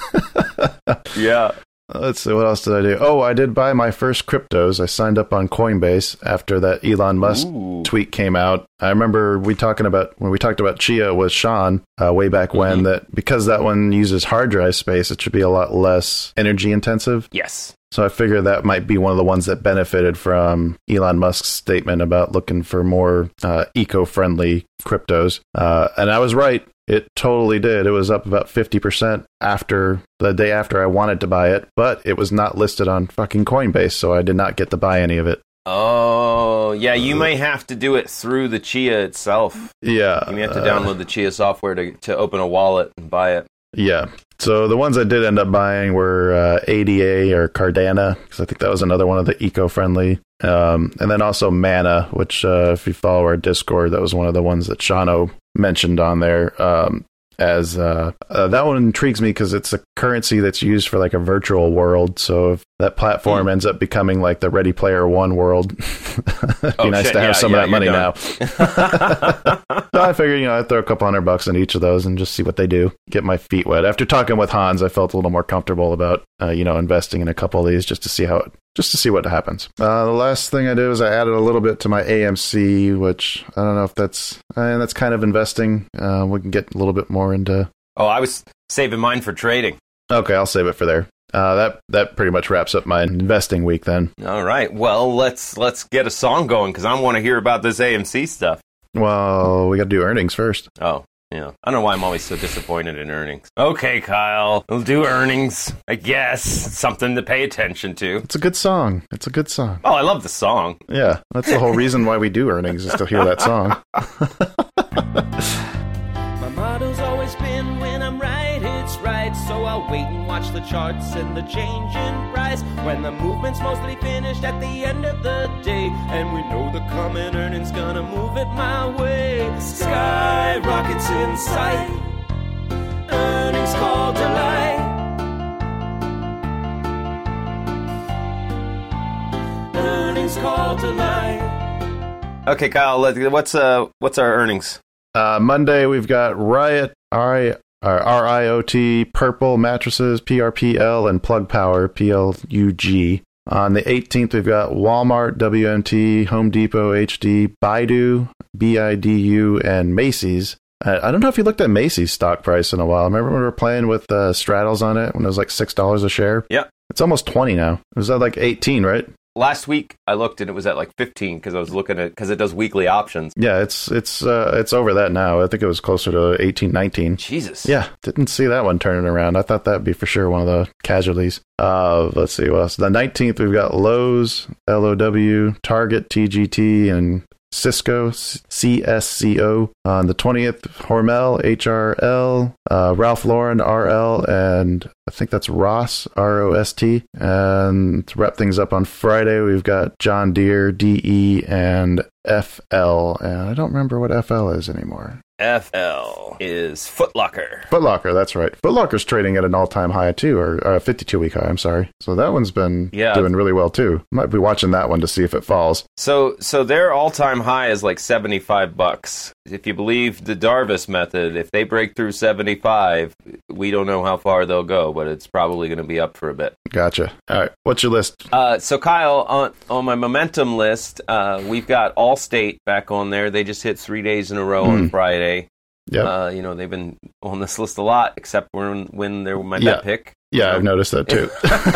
Yeah. Let's see, what else did I do? Oh, I did buy my first cryptos. I signed up on Coinbase after that Elon Musk Ooh. tweet came out. I remember we talking about when we talked about Chia with Sean uh, way back when, mm-hmm. that because that one uses hard drive space, it should be a lot less energy intensive. Yes. So I figure that might be one of the ones that benefited from Elon Musk's statement about looking for more uh, eco-friendly cryptos. Uh, and I was right. It totally did. It was up about fifty percent after the day after I wanted to buy it, but it was not listed on fucking Coinbase, so I did not get to buy any of it. Oh, yeah, you may have to do it through the Chia itself. Yeah. You may have to uh, download the Chia software to, to open a wallet and buy it. Yeah. So the ones I did end up buying were uh, A D A or Cardano, because I think that was another one of the eco-friendly. Um, and then also Mana, which uh, if you follow our Discord, that was one of the ones that Shano mentioned on there. Um, as uh, uh, that one intrigues me because it's a currency that's used for like a virtual world. So if that platform mm. ends up becoming like the Ready Player One world, it'd be oh, nice shit. to have yeah, some yeah, of that money now. So I figured, you know, I'd throw a couple hundred bucks in each of those and just see what they do. Get my feet wet. After talking with Hans, I felt a little more comfortable about, uh, you know, investing in a couple of these just to see how it, just to see what happens. Uh, the last thing I did was I added a little bit to my A M C, which I don't know if that's, uh, that's kind of investing. Uh, we can get a little bit more into. Oh, I was saving mine for trading. Okay, I'll save it for there. Uh, that that pretty much wraps up my investing week then. All right. Well, let's let's get a song going because I want to hear about this A M C stuff. Well, we got to do earnings first. Oh, yeah. I don't know why I'm always so disappointed in earnings. Okay, Kyle, we'll do earnings. I guess it's something to pay attention to. It's a good song. It's a good song. Oh, I love the song. Yeah, that's the whole reason why we do earnings is to hear that song. My motto's always been when I'm right, it's right. So I'll wait and watch the charts and the change in price. When the movement's mostly finished at the end of the day, and we know the coming earnings gonna move it my way. Sky rockets in sight, earnings call delight. Earnings call delight. Okay, Kyle, let- what's uh what's our earnings? Uh, Monday, we've got Riot, R I, R I O T, Purple Mattresses, P R P L, and Plug Power, P L U G. On the eighteenth, we've got Walmart, W M T, Home Depot, H D, Baidu, B I D U, and Macy's. I, I don't know if you looked at Macy's stock price in a while. Remember when we were playing with uh, straddles on it when it was like six dollars a share? Yeah. It's almost twenty now. It was at like eighteen, right? Last week, I looked and it was at like fifteen because I was looking at because it does weekly options. Yeah, it's it's uh, it's over that now. I think it was closer to eighteen, nineteen. Jesus. Yeah, didn't see that one turning around. I thought that'd be for sure one of the casualties. Uh, let's see what else. The nineteenth, we've got Lowe's, L O W, Target, T G T, and Cisco, C S C O. On the twentieth, Hormel, H R L, uh, Ralph Lauren, R L, and I think that's Ross, R O S T. And to wrap things up on Friday, we've got John Deere, D E, and F L. And I don't remember what F L is anymore. F L is Foot Locker. Foot Locker, that's right. Foot Locker's trading at an all-time high too, or a fifty-two week high, I'm sorry. So that one's been yeah. doing really well too. Might be watching that one to see if it falls. So so their all-time high is like seventy-five bucks. If you believe the Darvis method, if they break through seventy-five, we don't know how far they'll go, but it's probably going to be up for a bit. Gotcha. All right, what's your list? Uh, so Kyle, on, on my momentum list, uh, we've got Allstate back on there. They just hit three days in a row mm. on Friday. Yeah, uh, you know, they've been on this list a lot, except when when they're my yeah. bet pick. Yeah, I've noticed that too.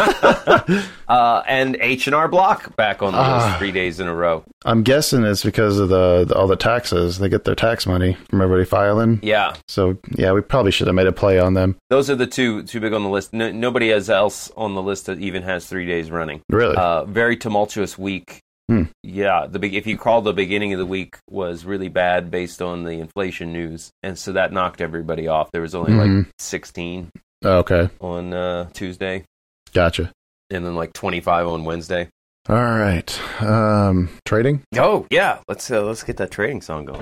uh, and H and R Block back on the uh, list three days in a row. I'm guessing it's because of the, the all the taxes. They get their tax money from everybody filing. Yeah. So yeah, we probably should have made a play on them. Those are the two too big on the list. No, nobody else on the list that even has three days running. Really? Uh, very tumultuous week. Hmm. Yeah, the big. If you call the beginning of the week was really bad based on the inflation news, and so that knocked everybody off. There was only mm-hmm. like sixteen. Oh, okay. On uh, Tuesday. Gotcha. And then like twenty-five on Wednesday. All right. Um, trading? Oh yeah, let's uh, let's get that trading song going.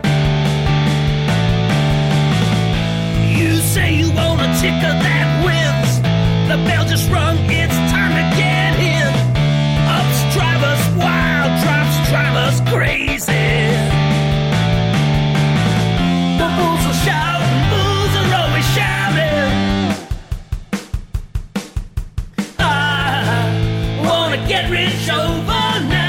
You say you want a ticker that wins. The bell just rung. It's time to get in. Ups drive us wild, drops drive us crazy. The bulls will shout, and bulls are always shouting. I wanna get rich overnight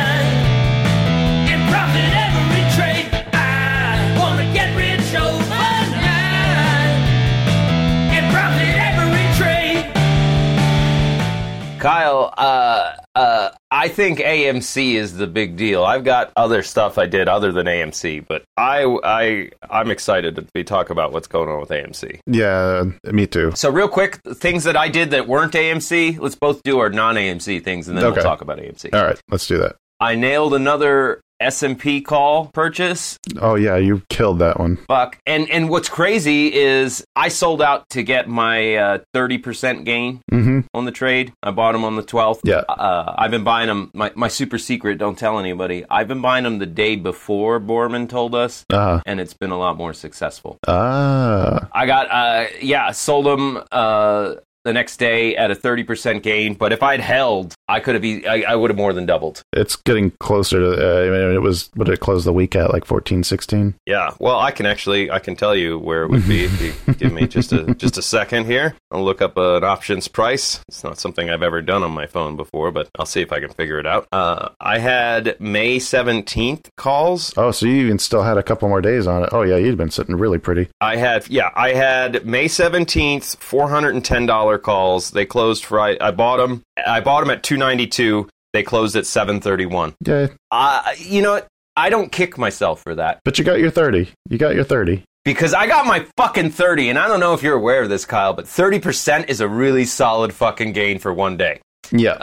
and profit every trade. I wanna get rich overnight and profit every trade. Kyle, uh, uh, I think A M C is the big deal. I've got other stuff I did other than A M C, but I, I, I'm excited to be talk about what's going on with A M C. Yeah, me too. So real quick, things that I did that weren't A M C, let's both do our non-A M C things, and then Okay. we'll talk about A M C. All right, let's do that. I nailed another S and P call purchase. Oh, yeah, you killed that one. Fuck. And and what's crazy is I sold out to get my uh, thirty percent gain Mm-hmm. on the trade. I bought them on the twelfth. Yeah. Uh, I've been buying them. My, my super secret, don't tell anybody. I've been buying them the day before Borman told us, Uh-huh. and it's been a lot more successful. Ah. I got, uh, yeah, sold them uh, the next day at a thirty percent gain, but if I'd held, I could have, e- I, I would have more than doubled. It's getting closer to, uh, I mean, it was, what did it close the week at, like fourteen, sixteen? Yeah, well, I can actually, I can tell you where it would be if you give me just a just a second here. I'll look up an options price. It's not something I've ever done on my phone before, but I'll see if I can figure it out. Uh, I had May seventeenth calls. Oh, so you even still had a couple more days on it. Oh, yeah, you'd been sitting really pretty. I had, yeah, I had May seventeenth, four hundred ten dollars calls. They closed Friday. I bought them. I bought them at two ninety-two. They closed at seven thirty-one. Yeah, Uh, you know what? I don't kick myself for that. but you got your thirty. You got your thirty. Because I got my fucking thirty, and I don't know if you're aware of this, Kyle, but thirty percent is a really solid fucking gain for one day. Yeah.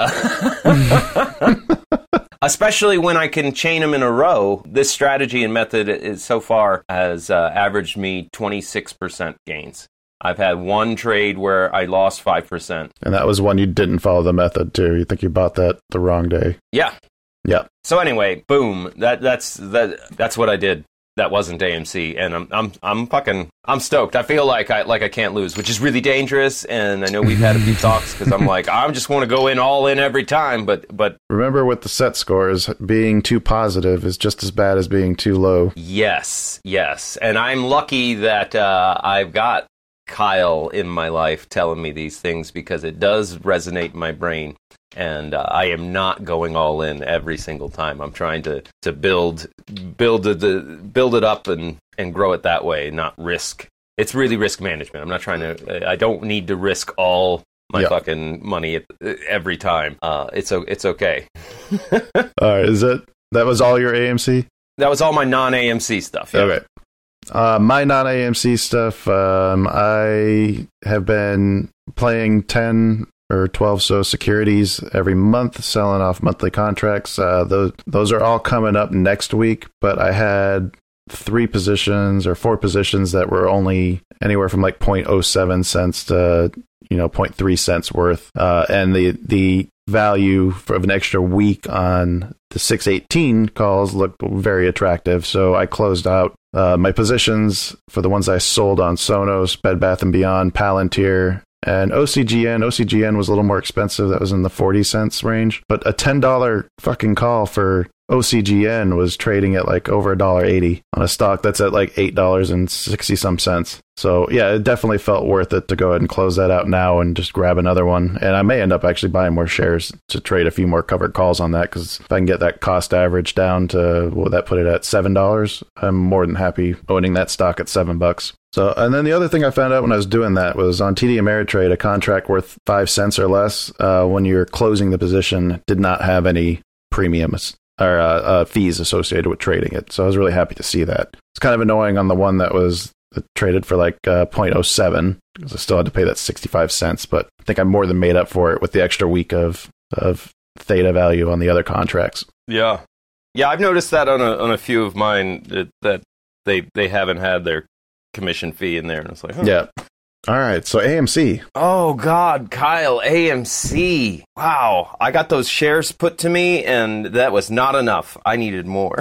Especially when I can chain them in a row. This strategy and method is so far has uh, averaged me twenty-six percent gains. I've had one trade where I lost five percent. And that was one you didn't follow the method, too. You think you bought that the wrong day. Yeah. Yeah. So anyway, boom. That that's that that's what I did. That wasn't A M C, and I'm I'm I'm fucking I'm stoked. I feel like I like I can't lose, which is really dangerous. And I know we've had a few talks because I'm like I just want to go in all in every time, but but Remember with the set scores, being too positive is just as bad as being too low. yes, yes. And I'm lucky that uh, I've got Kyle in my life telling me these things because it does resonate in my brain. And uh, I am not going all in every single time. I'm trying to, to build build the, the build it up and, and grow it that way, not risk. It's really risk management. I'm not trying to. I don't need to risk all my Yeah. fucking money at, every time. Uh, it's o- it's okay. All right, is it? That was all your A M C? That was all my non-A M C stuff. Yeah. Okay. Uh, my non-A M C stuff, um, I have been playing ten or twelve so securities every month, selling off monthly contracts. Uh, those those are all coming up next week, but I had three positions or four positions that were only anywhere from like zero point zero seven cents to, you know, zero point three cents worth. Uh, and the, the value for, of an extra week on the six eighteen calls looked very attractive. So I closed out uh, my positions for the ones I sold on Sonos, Bed Bath and Beyond, Palantir, and O C G N. O C G N was a little more expensive. That was in the forty cents range. But a ten dollars fucking call for O C G N was trading at like over one dollar eighty on a stock that's at like eight dollars and sixty some cents. So yeah, it definitely felt worth it to go ahead and close that out now and just grab another one. And I may end up actually buying more shares to trade a few more covered calls on that, because if I can get that cost average down to, what would that put it at, seven dollars? I'm more than happy owning that stock at seven bucks. So, and then the other thing I found out when I was doing that was on T D Ameritrade, a contract worth five cents or less, uh, when you're closing the position, did not have any premiums or uh, uh, fees associated with trading it. So I was really happy to see that. It's kind of annoying on the one that was that traded for like uh, zero point zero seven, because I still had to pay that sixty-five cents, but I think I more than made up for it with the extra week of of theta value on the other contracts. Yeah, yeah. I've noticed that on a on a few of mine that, that they they haven't had their commission fee in there, and it's like, huh. Yeah. All right, so A M C. Oh, God, Kyle, A M C. Wow. I got those shares put to me, and that was not enough. I needed more.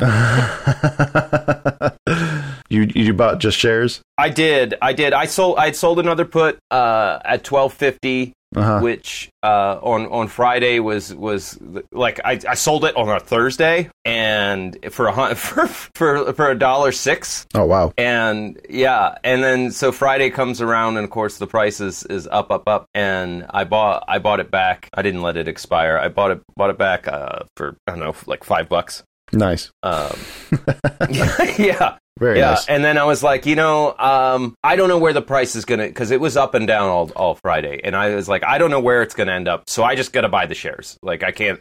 you you bought just shares? I did. I did. I sold I sold another put uh, at twelve fifty, Uh-huh. which uh, on, on Friday was, was like, I, I sold it on a Thursday, and for a, hun- for, for, for a dollar six. Oh, wow. And yeah, and then so Friday comes around, and of course the price is, is up, up, up, and I bought I bought it back. I didn't let it expire. I bought it bought it back uh, for I don't know, like five bucks. Nice. Um, yeah, Very yeah. nice. And then I was like, you know, um, I don't know where the price is gonna, because it was up and down all all Friday, and I was like, I don't know where it's gonna end up, so I just gotta buy the shares. Like I can't.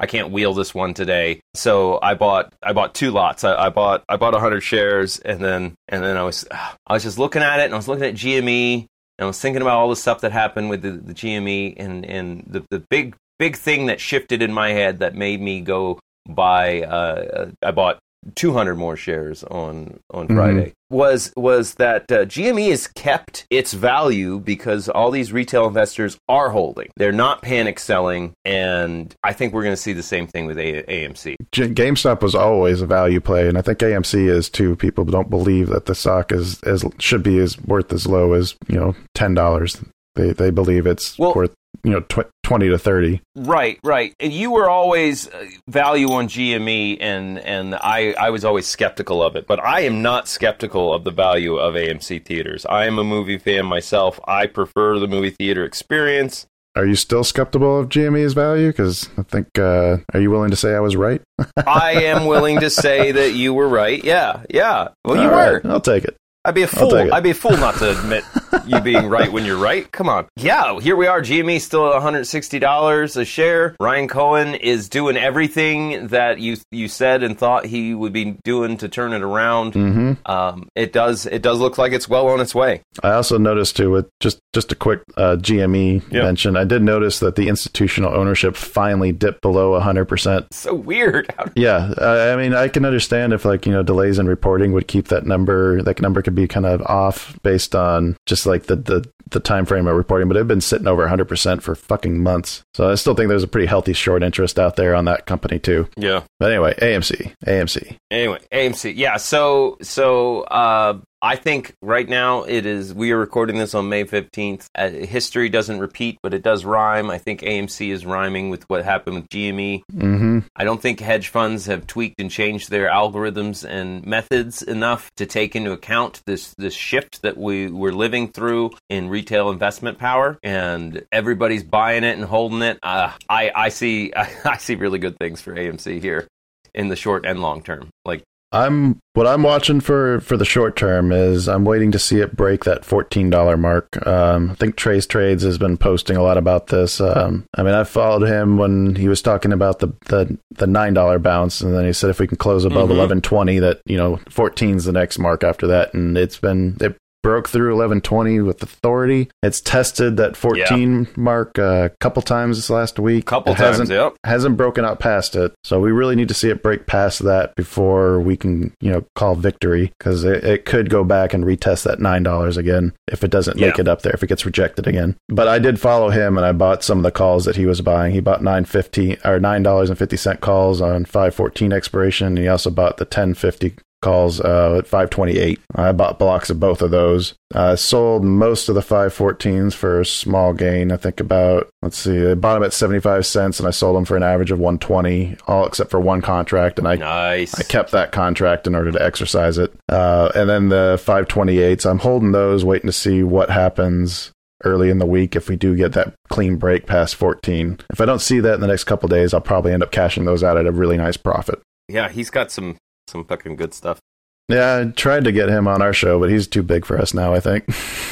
I can't wheel this one today. So I bought I bought two lots. I, I bought I bought one hundred shares, and then and then I was I was just looking at it, and I was looking at G M E, and I was thinking about all the stuff that happened with the, the G M E, and and the the big big thing that shifted in my head that made me go buy. Uh, I bought two hundred more shares on on Friday. Mm-hmm. was was that uh, G M E has kept its value because all these retail investors are holding. They're not panic selling, and I think we're going to see the same thing with a- AMC. GameStop was always a value play, and I think A M C is too. People don't believe that the stock is as should be as worth as low as, you know, ten dollars. They they believe it's well, worth, you know, tw- twenty to thirty. Right, right. And you were always value on G M E, and and I, I was always skeptical of it. But I am not skeptical of the value of A M C theaters. I am a movie fan myself. I prefer the movie theater experience. Are you still skeptical of G M E's value? Because I think, uh, are you willing to say I was right? I am willing to say that you were right. Yeah, yeah. Well, you All were. Right, I'll take it. I'd be a fool. I'd be a fool not to admit you being right when you're right. Come on. Yeah, here we are. G M E still at one hundred sixty dollars a share. Ryan Cohen is doing everything that you you said and thought he would be doing to turn it around. Mm-hmm. Um, it does. It does look like it's well on its way. I also noticed too, with just just a quick uh, G M E yep. mention, I did notice that the institutional ownership finally dipped below one hundred percent. So weird. Yeah, uh, I mean, I can understand if, like, you know, delays in reporting would keep that number. That number could be kind of off based on just like the the, the time frame of reporting, but it had been sitting over one hundred percent for fucking months. So I still think there's a pretty healthy short interest out there on that company too. Yeah. But anyway, A M C, A M C. Anyway, A M C. Yeah. So so uh, I think right now it is. We are recording this on May fifteenth. Uh, history doesn't repeat, but it does rhyme. I think A M C is rhyming with what happened with G M E. Mm-hmm. I don't think hedge funds have tweaked and changed their algorithms and methods enough to take into account this this shift that we we're living through in retail investment power, and everybody's buying it and holding it. Uh, I I see I, I see really good things for A M C here in the short and long term. Like. I'm what I'm watching for, for the short term is I'm waiting to see it break that fourteen dollars mark. Um, I think Trace Trades has been posting a lot about this. Um, I mean, I followed him when he was talking about the, the, the nine dollars bounce, and then he said if we can close above mm-hmm. eleven twenty, that, you know, fourteen is the next mark after that. And it's been it broke through eleven twenty with authority. It's tested that fourteen yeah. mark a uh, couple times this last week. Couple it times, hasn't, yep. Hasn't broken out past it. So we really need to see it break past that before we can, you know, call victory, because it, it could go back and retest that nine dollars again if it doesn't yeah. make it up there, if it gets rejected again. But I did follow him, and I bought some of the calls that he was buying. He bought nine fifty or nine dollars and fifty cent calls on five fourteen expiration, and he also bought the ten fifty calls uh, at five twenty-eight. I bought blocks of both of those. I uh, sold most of the five fourteens for a small gain. I think about, let's see, I bought them at seventy-five cents, and I sold them for an average of one twenty, all except for one contract, and I nice. I kept that contract in order to exercise it. Uh, and then the five twenty-eights, I'm holding those, waiting to see what happens early in the week if we do get that clean break past fourteen. If I don't see that in the next couple of days, I'll probably end up cashing those out at a really nice profit. Yeah, he's got some some fucking good stuff. Yeah, I tried to get him on our show, but he's too big for us now, I think.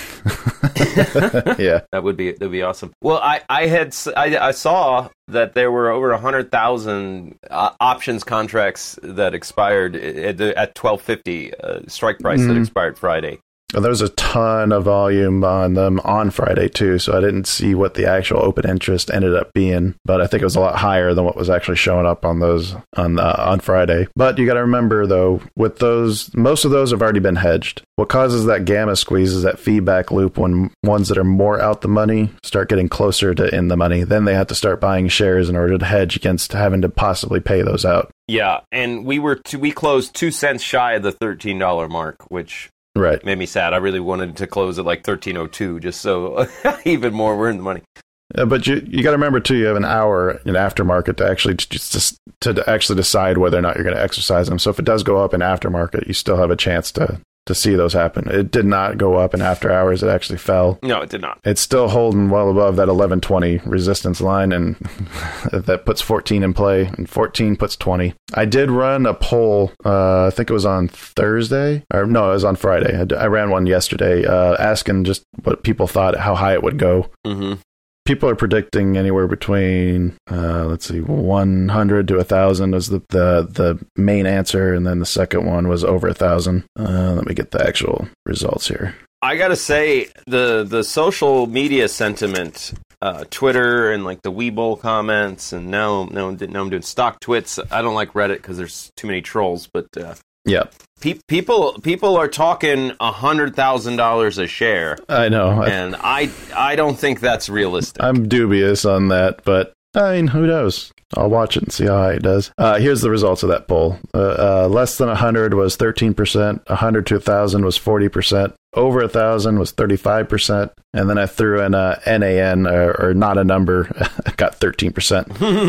Yeah, that would be that'd be awesome. Well, I I had I, I saw that there were over a hundred thousand uh, options contracts that expired at, at twelve fifty uh, strike price mm-hmm. that expired Friday. Well, there was a ton of volume on them on Friday, too, so I didn't see what the actual open interest ended up being, but I think it was a lot higher than what was actually showing up on those on uh, on Friday. But you got to remember, though, with those, most of those have already been hedged. What causes that gamma squeeze is that feedback loop when ones that are more out the money start getting closer to in the money. Then they have to start buying shares in order to hedge against having to possibly pay those out. Yeah, and we were t- we closed two cents shy of the thirteen dollars mark, which... Right. Made me sad. I really wanted to close at like thirteen oh two, just so even more we're in the money. Yeah, but you you got to remember too, you have an hour in aftermarket to actually just, just to actually decide whether or not you're going to exercise them. So if it does go up in aftermarket, you still have a chance to to see those happen. It did not go up in after hours. It actually fell. No, it did not. It's still holding well above that eleven twenty resistance line, and that puts fourteen in play, and fourteen puts twenty. I did run a poll, uh, I think it was on Thursday, or no, it was on Friday. I, I ran one yesterday, uh, asking just what people thought, how high it would go. Mm-hmm. people are predicting anywhere between, uh, let's see, one hundred to one thousand was the, the, the main answer, and then the second one was over one thousand. Uh, let me get the actual results here. I gotta say, the the social media sentiment, uh, Twitter and like the Webull comments, and now, now, now I'm doing stock twits. I don't like Reddit because there's too many trolls, but uh, yeah, pe- people people are talking a hundred thousand dollars a share. I know, and I I don't think that's realistic. I'm dubious on that, but I mean, who knows? I'll watch it and see how high it does. Uh, here's the results of that poll. Uh, uh, less than one hundred was thirteen percent. one hundred to one thousand was forty percent. Over one thousand was thirty-five percent. And then I threw in a N A N, or, or not a number, got thirteen percent.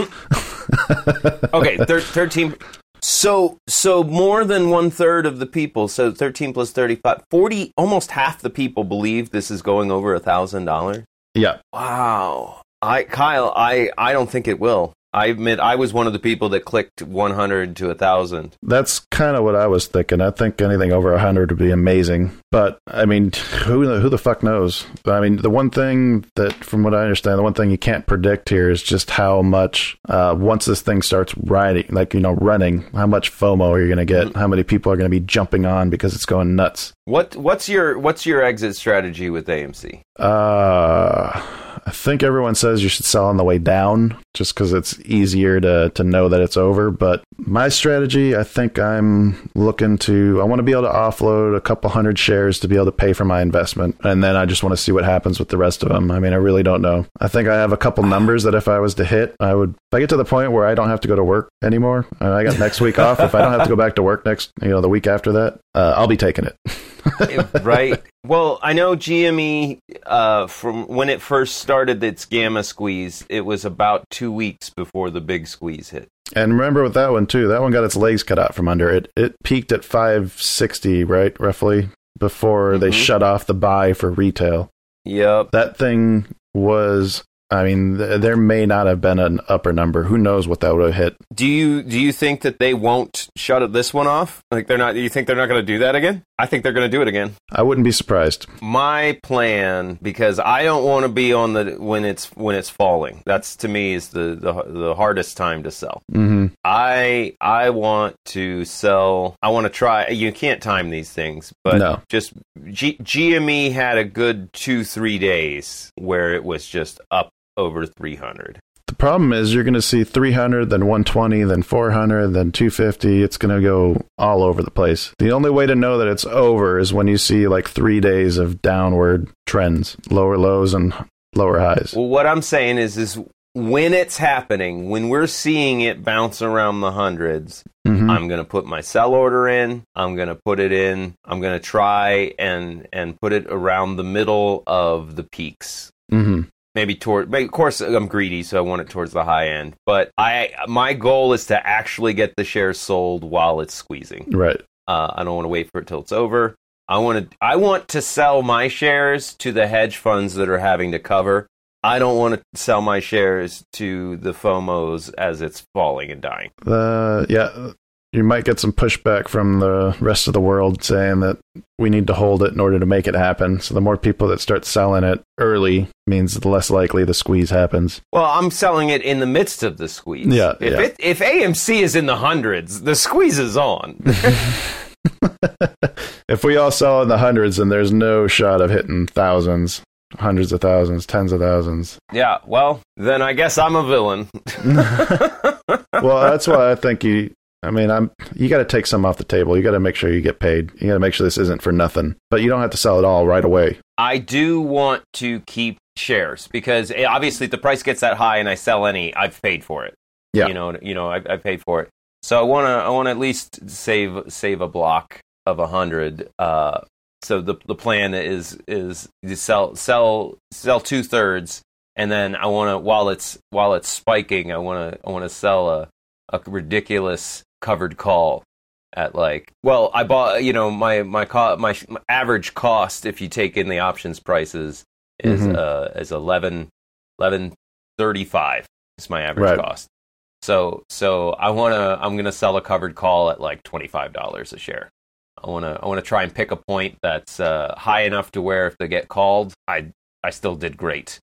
Okay, thir- thirteen. So, so more than one third of the people, so thirteen plus thirty-five, forty, almost half the people believe this is going over one thousand dollars. Yeah. Wow. I, Kyle, I, I don't think it will. I admit I was one of the people that clicked one hundred to one thousand. That's kind of what I was thinking. I think anything over one hundred would be amazing. But, I mean, who who the fuck knows? I mean, the one thing that, from what I understand, the one thing you can't predict here is just how much, uh, once this thing starts riding, like, you know, running, how much FOMO are you going to get? Mm-hmm. How many people are going to be jumping on because it's going nuts? What What's your What's your exit strategy with A M C? Uh... I think everyone says you should sell on the way down just because it's easier to, to know that it's over. But my strategy, I think I'm looking to, I want to be able to offload a couple hundred shares to be able to pay for my investment. And then I just want to see what happens with the rest of them. I mean, I really don't know. I think I have a couple numbers that if I was to hit, I would, if I get to the point where I don't have to go to work anymore and I got next week off, if I don't have to go back to work next, you know, the week after that, uh, I'll be taking it. Right. Well, I know G M E, uh, from when it first started its gamma squeeze, it was about two weeks before the big squeeze hit. And remember with that one, too, that one got its legs cut out from under it. It peaked at five sixty, right, roughly, before mm-hmm. they shut off the buy for retail. Yep. That thing was... I mean, th- there may not have been an upper number. Who knows what that would have hit? Do you do you think that they won't shut this one off? Like they're not? Do you think they're not going to do that again? I think they're going to do it again. I wouldn't be surprised. My plan, because I don't want to be on the when it's when it's falling. That's to me is the the, the hardest time to sell. Mm-hmm. I I want to sell. I want to try. You can't time these things, but no. just G, G M E had a good two three days where it was just up over three hundred. The problem is you're going to see three hundred, then one twenty, then four hundred, then two fifty. It's going to go all over the place. The only way to know that it's over is when you see like three days of downward trends, lower lows and lower highs. Well, what I'm saying is, is when it's happening, when we're seeing it bounce around the hundreds, mm-hmm. I'm going to put my sell order in. I'm going to put it in. I'm going to try and, and put it around the middle of the peaks. Mm-hmm. Maybe toward, of course, I'm greedy, so I want it towards the high end. But I, my goal is to actually get the shares sold while it's squeezing. Right. Uh, I don't want to wait for it till it's over. I want to, I want to sell my shares to the hedge funds that are having to cover. I don't want to sell my shares to the FOMOs as it's falling and dying. Uh, yeah. You might get some pushback from the rest of the world saying that we need to hold it in order to make it happen. So the more people that start selling it early means the less likely the squeeze happens. Well, I'm selling it in the midst of the squeeze. Yeah. If, yeah. It, if A M C is in the hundreds, the squeeze is on. If we all sell in the hundreds, then there's no shot of hitting thousands, hundreds of thousands, tens of thousands. Yeah, well, then I guess I'm a villain. Well, that's why I think you... I mean, I'm. You got to take some off the table. You got to make sure you get paid. You got to make sure this isn't for nothing. But you don't have to sell it all right away. I do want to keep shares because obviously if the price gets that high and I sell any, I've paid for it. Yeah. You know, you know, I've, I've paid for it. So I want to. I want to at least save save a block of a hundred. Uh, so the the plan is is to sell sell sell two thirds, and then I want to while it's while it's spiking, I want to I want to sell a a ridiculous covered call at like, well, I bought, you know, my my, co- my my average cost if you take in the options prices is mm-hmm. uh is eleven thirty-five is my average right. cost. So so I want to I'm going to sell a covered call at like twenty-five dollars a share. I want to I want to try and pick a point that's uh high enough to where if they get called, I I still did great.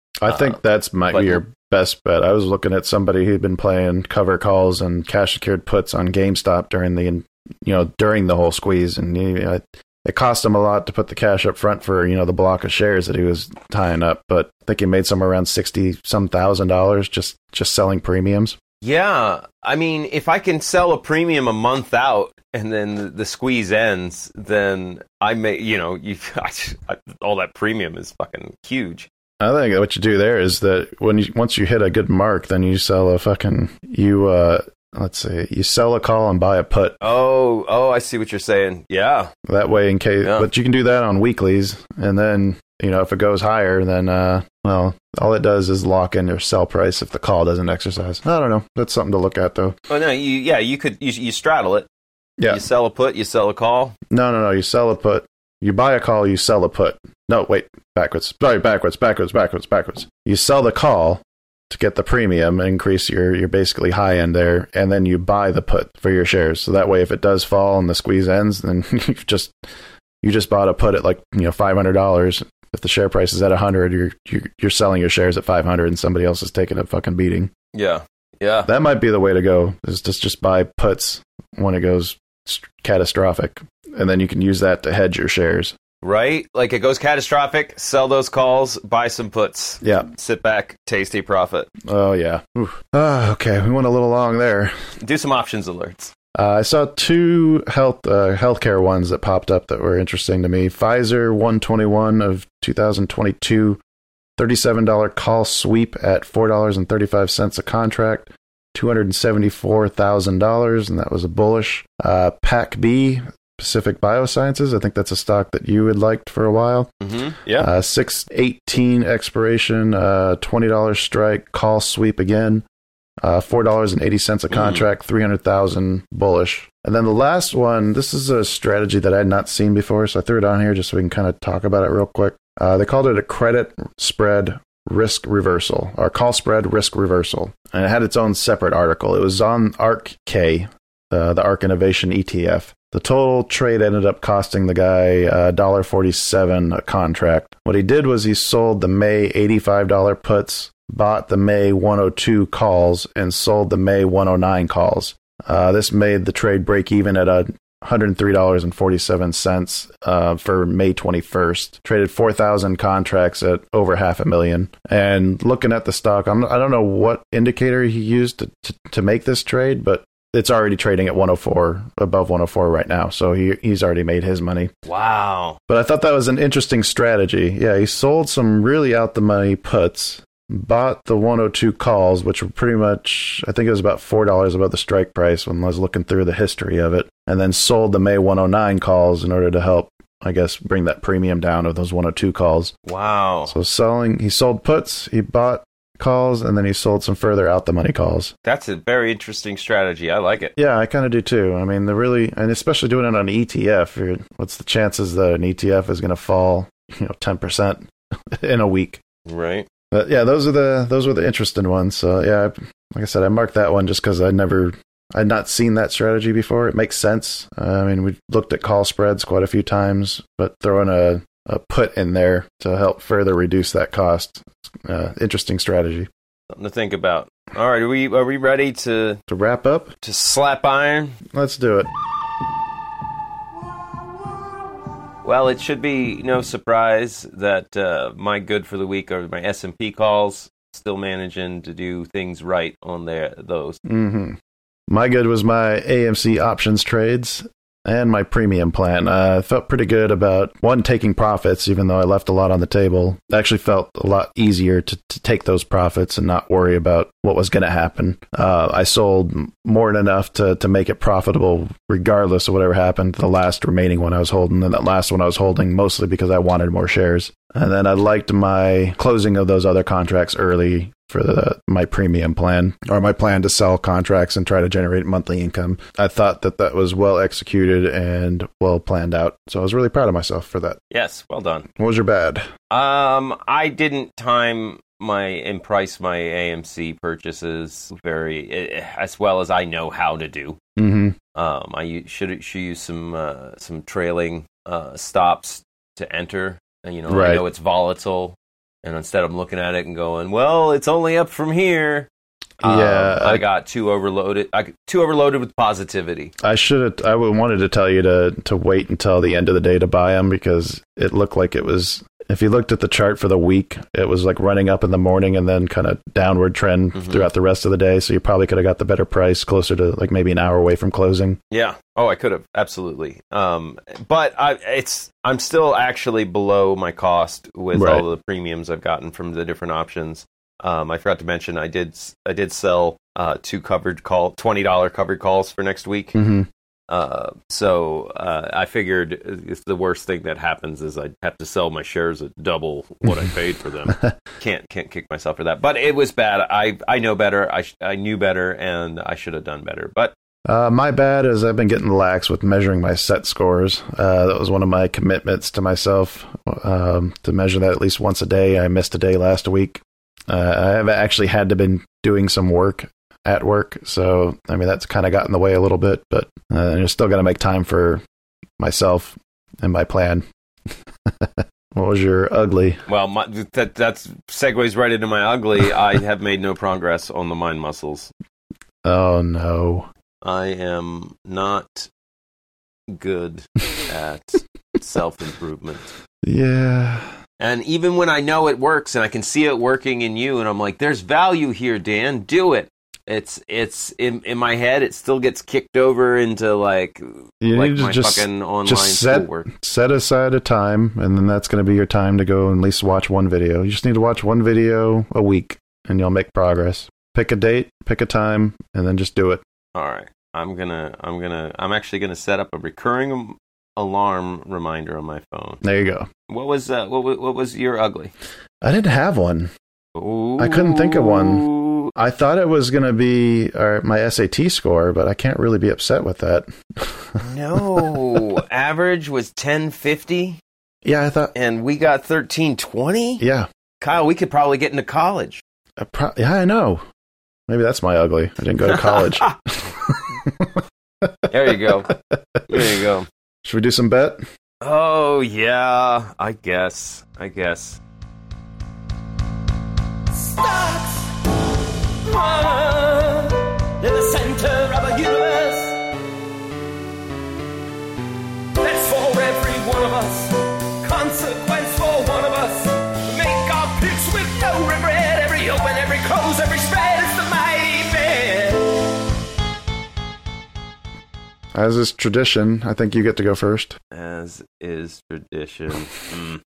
I think Uh, that's might but- be your best bet. I was looking at somebody who'd been playing cover calls and cash secured puts on GameStop during the, you know, during the whole squeeze, and you know, it cost him a lot to put the cash up front for, you know, the block of shares that he was tying up. But I think he made somewhere around sixty some thousand dollars just just selling premiums. Yeah, I mean, if I can sell a premium a month out and then the, the squeeze ends, then I may, you know, you I, I, all that premium is fucking huge. I think what you do there is that when you once you hit a good mark, then you sell a fucking you uh let's see, you sell a call and buy a put. Oh, oh, I see what you're saying. Yeah, That way, in case, Yeah. but you can do that on weeklies, and then you know if it goes higher, then uh, well, all it does is lock in your sell price if the call doesn't exercise. I don't know. That's something to look at, though. oh no, you yeah, you could you, you straddle it. Yeah. You sell a put, you sell a call. No, no, no. You sell a put. You buy a call. You sell a put. No, wait, backwards. Sorry, backwards, backwards, backwards, backwards. You sell the call to get the premium, increase your your basically high end there, and then you buy the put for your shares. So that way, if it does fall and the squeeze ends, then you just you just bought a put at like you know five hundred dollars. If the share price is at a hundred, you're, you're you're selling your shares at five hundred, and somebody else is taking a fucking beating. Yeah, yeah. That might be the way to go. Is just just buy puts when it goes catastrophic, and then you can use that to hedge your shares. Right? Like it goes catastrophic, sell those calls, buy some puts. Yeah. Sit back, tasty profit. Oh yeah. Oof. Ah, okay, we went a little long there. Do some options alerts. Uh, I saw two health uh, healthcare ones that popped up that were interesting to me. Pfizer one twenty-one of two thousand twenty-two, thirty-seven dollars call sweep at four dollars and thirty-five cents a contract, two hundred seventy-four thousand dollars, and that was a bullish. Uh, P A C B, Pacific Biosciences, I think that's a stock that you had liked for a while. Mm-hmm. Yeah. Uh, six eighteen expiration, uh, twenty dollars strike, call sweep again. Uh, four dollars and eighty cents a contract, mm. three hundred thousand bullish. And then the last one, this is a strategy that I had not seen before, so I threw it on here just so we can kind of talk about it real quick. Uh, they called it a credit spread risk reversal, or call spread risk reversal. And it had its own separate article. It was on ARK-K, uh, the ARK Innovation E T F. The total trade ended up costing the guy uh, one dollar forty-seven a contract. What he did was he sold the May eighty-five dollars puts, bought the May one oh two calls, and sold the May one oh nine calls. Uh, this made the trade break even at a one hundred three dollars and forty-seven cents uh, for May twenty-first. Traded four thousand contracts at over half a million. And looking at the stock, I'm, I don't know what indicator he used to, to, to make this trade, but it's already trading at one oh four, above one oh four right now. So he he's already made his money. Wow. But I thought that was an interesting strategy. Yeah, he sold some really out-the-money puts, bought the one oh two calls, which were pretty much, I think it was about four dollars above the strike price when I was looking through the history of it, and then sold the May one oh nine calls in order to help, I guess, bring that premium down of those one oh two calls. Wow. So selling, he sold puts, he bought calls, and then he sold some further out the money calls. That's a very interesting strategy. I like it. Yeah, I kind of do too. I mean, the really, and especially doing it on an E T F, you're, what's the chances that an E T F is going to fall, you know, ten percent in a week? Right. But yeah, those are the those were the interesting ones. So yeah, like I said, I marked that one just because I never, I'd not seen that strategy before. It makes sense. Uh, I mean, we looked at call spreads quite a few times, but throwing a a put in there to help further reduce that cost. Uh, interesting strategy. Something to think about. All right, are we are we ready to To wrap up, to slap iron? let's do it. Well, it should be no surprise that uh, my good for the week are my S and P calls. Still managing to do things right on their those. Mm-hmm. My good was my A M C options trades and my premium plan. Uh, I felt pretty good about, one, taking profits, even though I left a lot on the table. I actually felt a lot easier to, to take those profits and not worry about what was going to happen. Uh, I sold more than enough to, to make it profitable, regardless of whatever happened to the last remaining one I was holding. And that last one I was holding mostly because I wanted more shares. And then I liked my closing of those other contracts early for the, my premium plan, or my plan to sell contracts and try to generate monthly income. I thought that that was well executed and well planned out. So I was really proud of myself for that. Yes, well done. What was your bad? Um, I didn't time my and price my A M C purchases very as well as I know how to do. Mm-hmm. Um, I u- should should use some uh, some trailing uh, stops to enter. And, you know, Right. I know it's volatile. And instead I'm looking at it and going, well, it's only up from here. Yeah, um, I, I- I got too overloaded. I got too overloaded with positivity. I should have. I would- wanted to tell you to to wait until the end of the day to buy them because it looked like it was. If you looked at the chart for the week, it was like running up in the morning and then kind of downward trend Mhm. throughout the rest of the day. So you probably could have got the better price closer to like maybe an hour away from closing. Yeah. Oh, I could have absolutely. Um, but I, it's I'm still actually below my cost with Right. all the premiums I've gotten from the different options. Um, I forgot to mention I did I did sell uh, two covered call twenty dollar covered calls for next week. Mm-hmm. Uh, so uh, I figured if the worst thing that happens is I have to sell my shares at double what I paid for them. can't can't kick myself for that. But it was bad. I I know better. I sh- I knew better, and I should have done better. But Uh, my bad is I've been getting lax with measuring my set scores. Uh, that was one of my commitments to myself um, to measure that at least once a day. I missed a day last week. Uh, I have actually had to been doing some work at work, so I mean that's kind of got in the way a little bit. But uh, you're still got to make time for myself and my plan. What was your ugly? well, my, that that's segues right into my ugly. I have made no progress on the mind muscles. Oh no! I am not good at self improvement. Yeah. And even when I know it works and I can see it working in you, and I'm like, there's value here, Dan, do it. It's it's in in my head. It still gets kicked over into like You like need to my just fucking online just set schoolwork. set aside a time, and then that's going to be your time to go and at least watch one video. You just need to watch one video a week, and you'll make progress. Pick a date, pick a time, and then just do it. All right, I'm gonna I'm gonna I'm actually gonna set up a recurring am- alarm reminder on my phone. There you go. What was uh, what wa- what was your ugly? I didn't have one. I couldn't think of one. I thought it was going to be uh, my S A T score, but I can't really be upset with that. No, average was ten fifty, Yeah, I thought. and we got thirteen twenty. Yeah, Kyle, we could probably get into college. I pro- yeah, I know. Maybe that's my ugly. I didn't go to college. There you go. There you go. Should we do some bet? Oh yeah, I guess. I guess. Stocks, ah, in the center of a universe. That's for every one of us. Consequence for one of us. Make our picks with no regret. Every open, every close, every spread. It's the main bet. As is tradition, I think you get to go first. As is tradition. Hmm.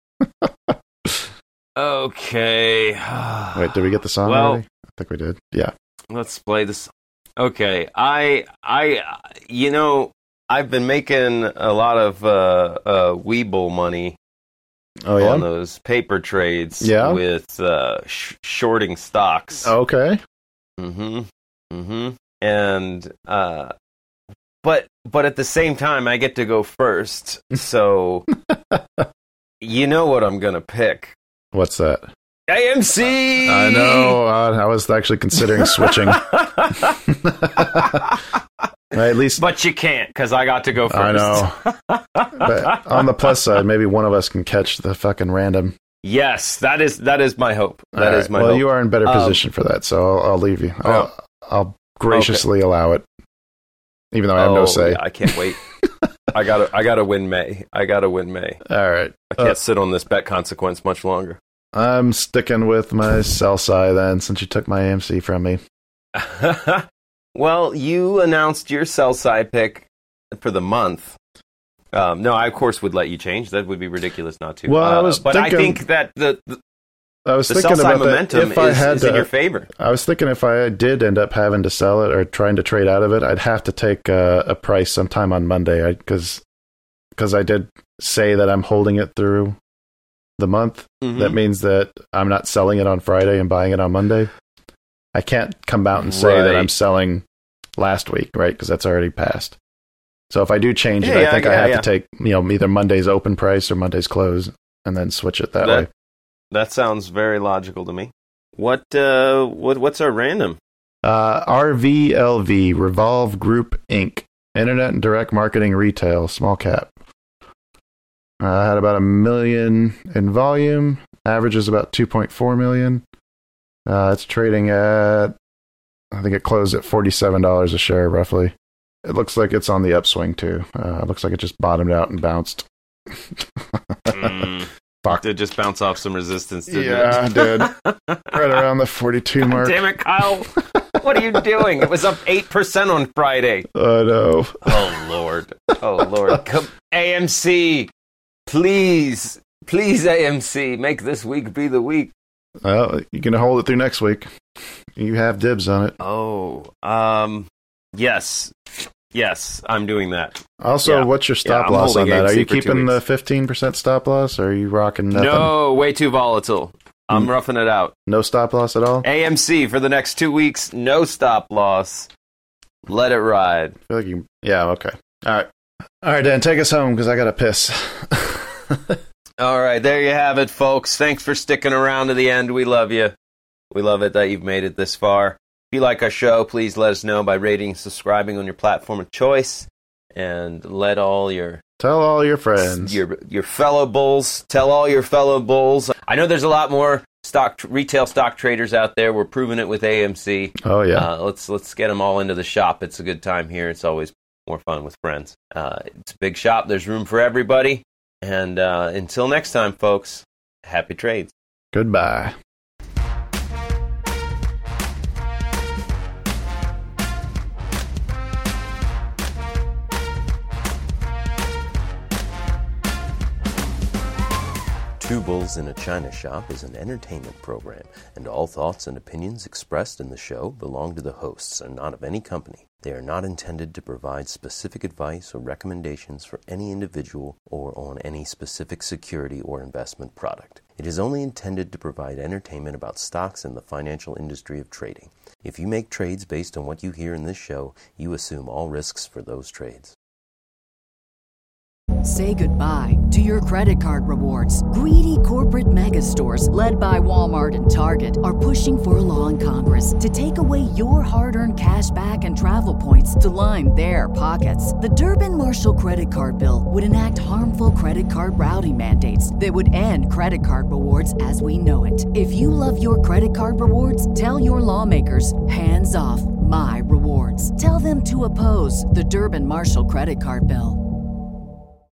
Okay. Wait, did we get the song Well- already? I think we did. Yeah. Let's play this. Okay, I, I, you know, I've been making a lot of uh, uh, Weeble money Oh, yeah? on those paper trades Yeah? with uh, sh- shorting stocks. Okay. Mm-hmm. Mm-hmm. And, uh, but, but at the same time, I get to go first. So, you know what I'm gonna pick. What's that? A M C. I know. Uh, I was actually considering switching. At least But you can't, because I got to go first. I know. But on the plus side, maybe one of us can catch the fucking random. Yes, that is that is my hope. That All is right. my well, hope. you are in better Um, position for that, so I'll, I'll leave you. I'll, I'll graciously allow it, even though I have Oh, no say. yeah, I can't wait. I gotta I gotta win May. I gotta win May. All right. I can't Uh, sit on this bet consequence much longer. I'm sticking with my sell side then, since you took my A M C from me. Well, you announced your sell side pick for the month. Um, no, I of course would let you change. That would be ridiculous not to. Well, I Uh, was but I thinking- think that the the, I was the thinking sell side about that momentum if I is, had is to. in your favor. I was thinking if I did end up having to sell it or trying to trade out of it, I'd have to take a, a price sometime on Monday because because I did say that I'm holding it through the month. Mhm. That means that I'm not selling it on Friday and buying it on Monday. I can't come out and say that Right. I'm selling last week, right? Because that's already passed. So if I do change Yeah, it, I yeah, think I yeah, have yeah. to take you know either Monday's open price or Monday's close and then switch it that, That- way. That sounds very logical to me. What uh what what's our random? Uh, R V L V, Revolve Group Incorporated. Internet and direct marketing retail, small cap. Uh, had about a million in volume Average is about two point four million. Uh, it's trading at, I think it closed at forty-seven dollars a share, roughly. It looks like it's on the upswing, too. Uh, it looks like it just bottomed out and bounced. mm. Fuck. Did just bounce off some resistance, didn't yeah, it? Yeah, I did. Right around the forty-two mark. Damn it, Kyle. What are you doing? It was up eight percent on Friday. I know. Oh, Lord. Oh, Lord. Come, A M C, please, please, A M C, make this week be the week. Well, you can hold it through next week. You have dibs on it. Oh, um, yes. Yes, I'm doing that. Also, yeah. what's your stop yeah, loss on that? A M C Are you for two keeping the weeks. fifteen percent stop loss, or are you rocking nothing? No, way too volatile. I'm Mm. roughing it out. No stop loss at all? A M C for the next two weeks, no stop loss. Let it ride. I feel like you... Yeah, okay. All right. All right, Dan, take us home, because I got to piss. All right, there you have it, folks. Thanks for sticking around to the end. We love you. We love it that you've made it this far. If you like our show, please let us know by rating and subscribing on your platform of choice. And let all your Tell all your friends. your your fellow bulls, tell all your fellow bulls. I know there's a lot more stock retail stock traders out there. We're proving it with A M C. Oh, yeah. Uh, let's let's get them all into the shop. It's a good time here. It's always more fun with friends. Uh, it's a big shop. There's room for everybody. And uh, until next time, folks, happy trades. Goodbye. Two Bulls in a China Shop is an entertainment program, and all thoughts and opinions expressed in the show belong to the hosts and not of any company. They are not intended to provide specific advice or recommendations for any individual or on any specific security or investment product. It is only intended to provide entertainment about stocks and the financial industry of trading. If you make trades based on what you hear in this show, you assume all risks for those trades. Say goodbye to your credit card rewards. Greedy corporate mega stores, led by Walmart and Target, are pushing for a law in Congress to take away your hard-earned cash back and travel points to line their pockets. The Durbin-Marshall credit card bill would enact harmful credit card routing mandates that would end credit card rewards as we know it. If you love your credit card rewards, tell your lawmakers, hands off my rewards. Tell them to oppose the Durbin-Marshall credit card bill.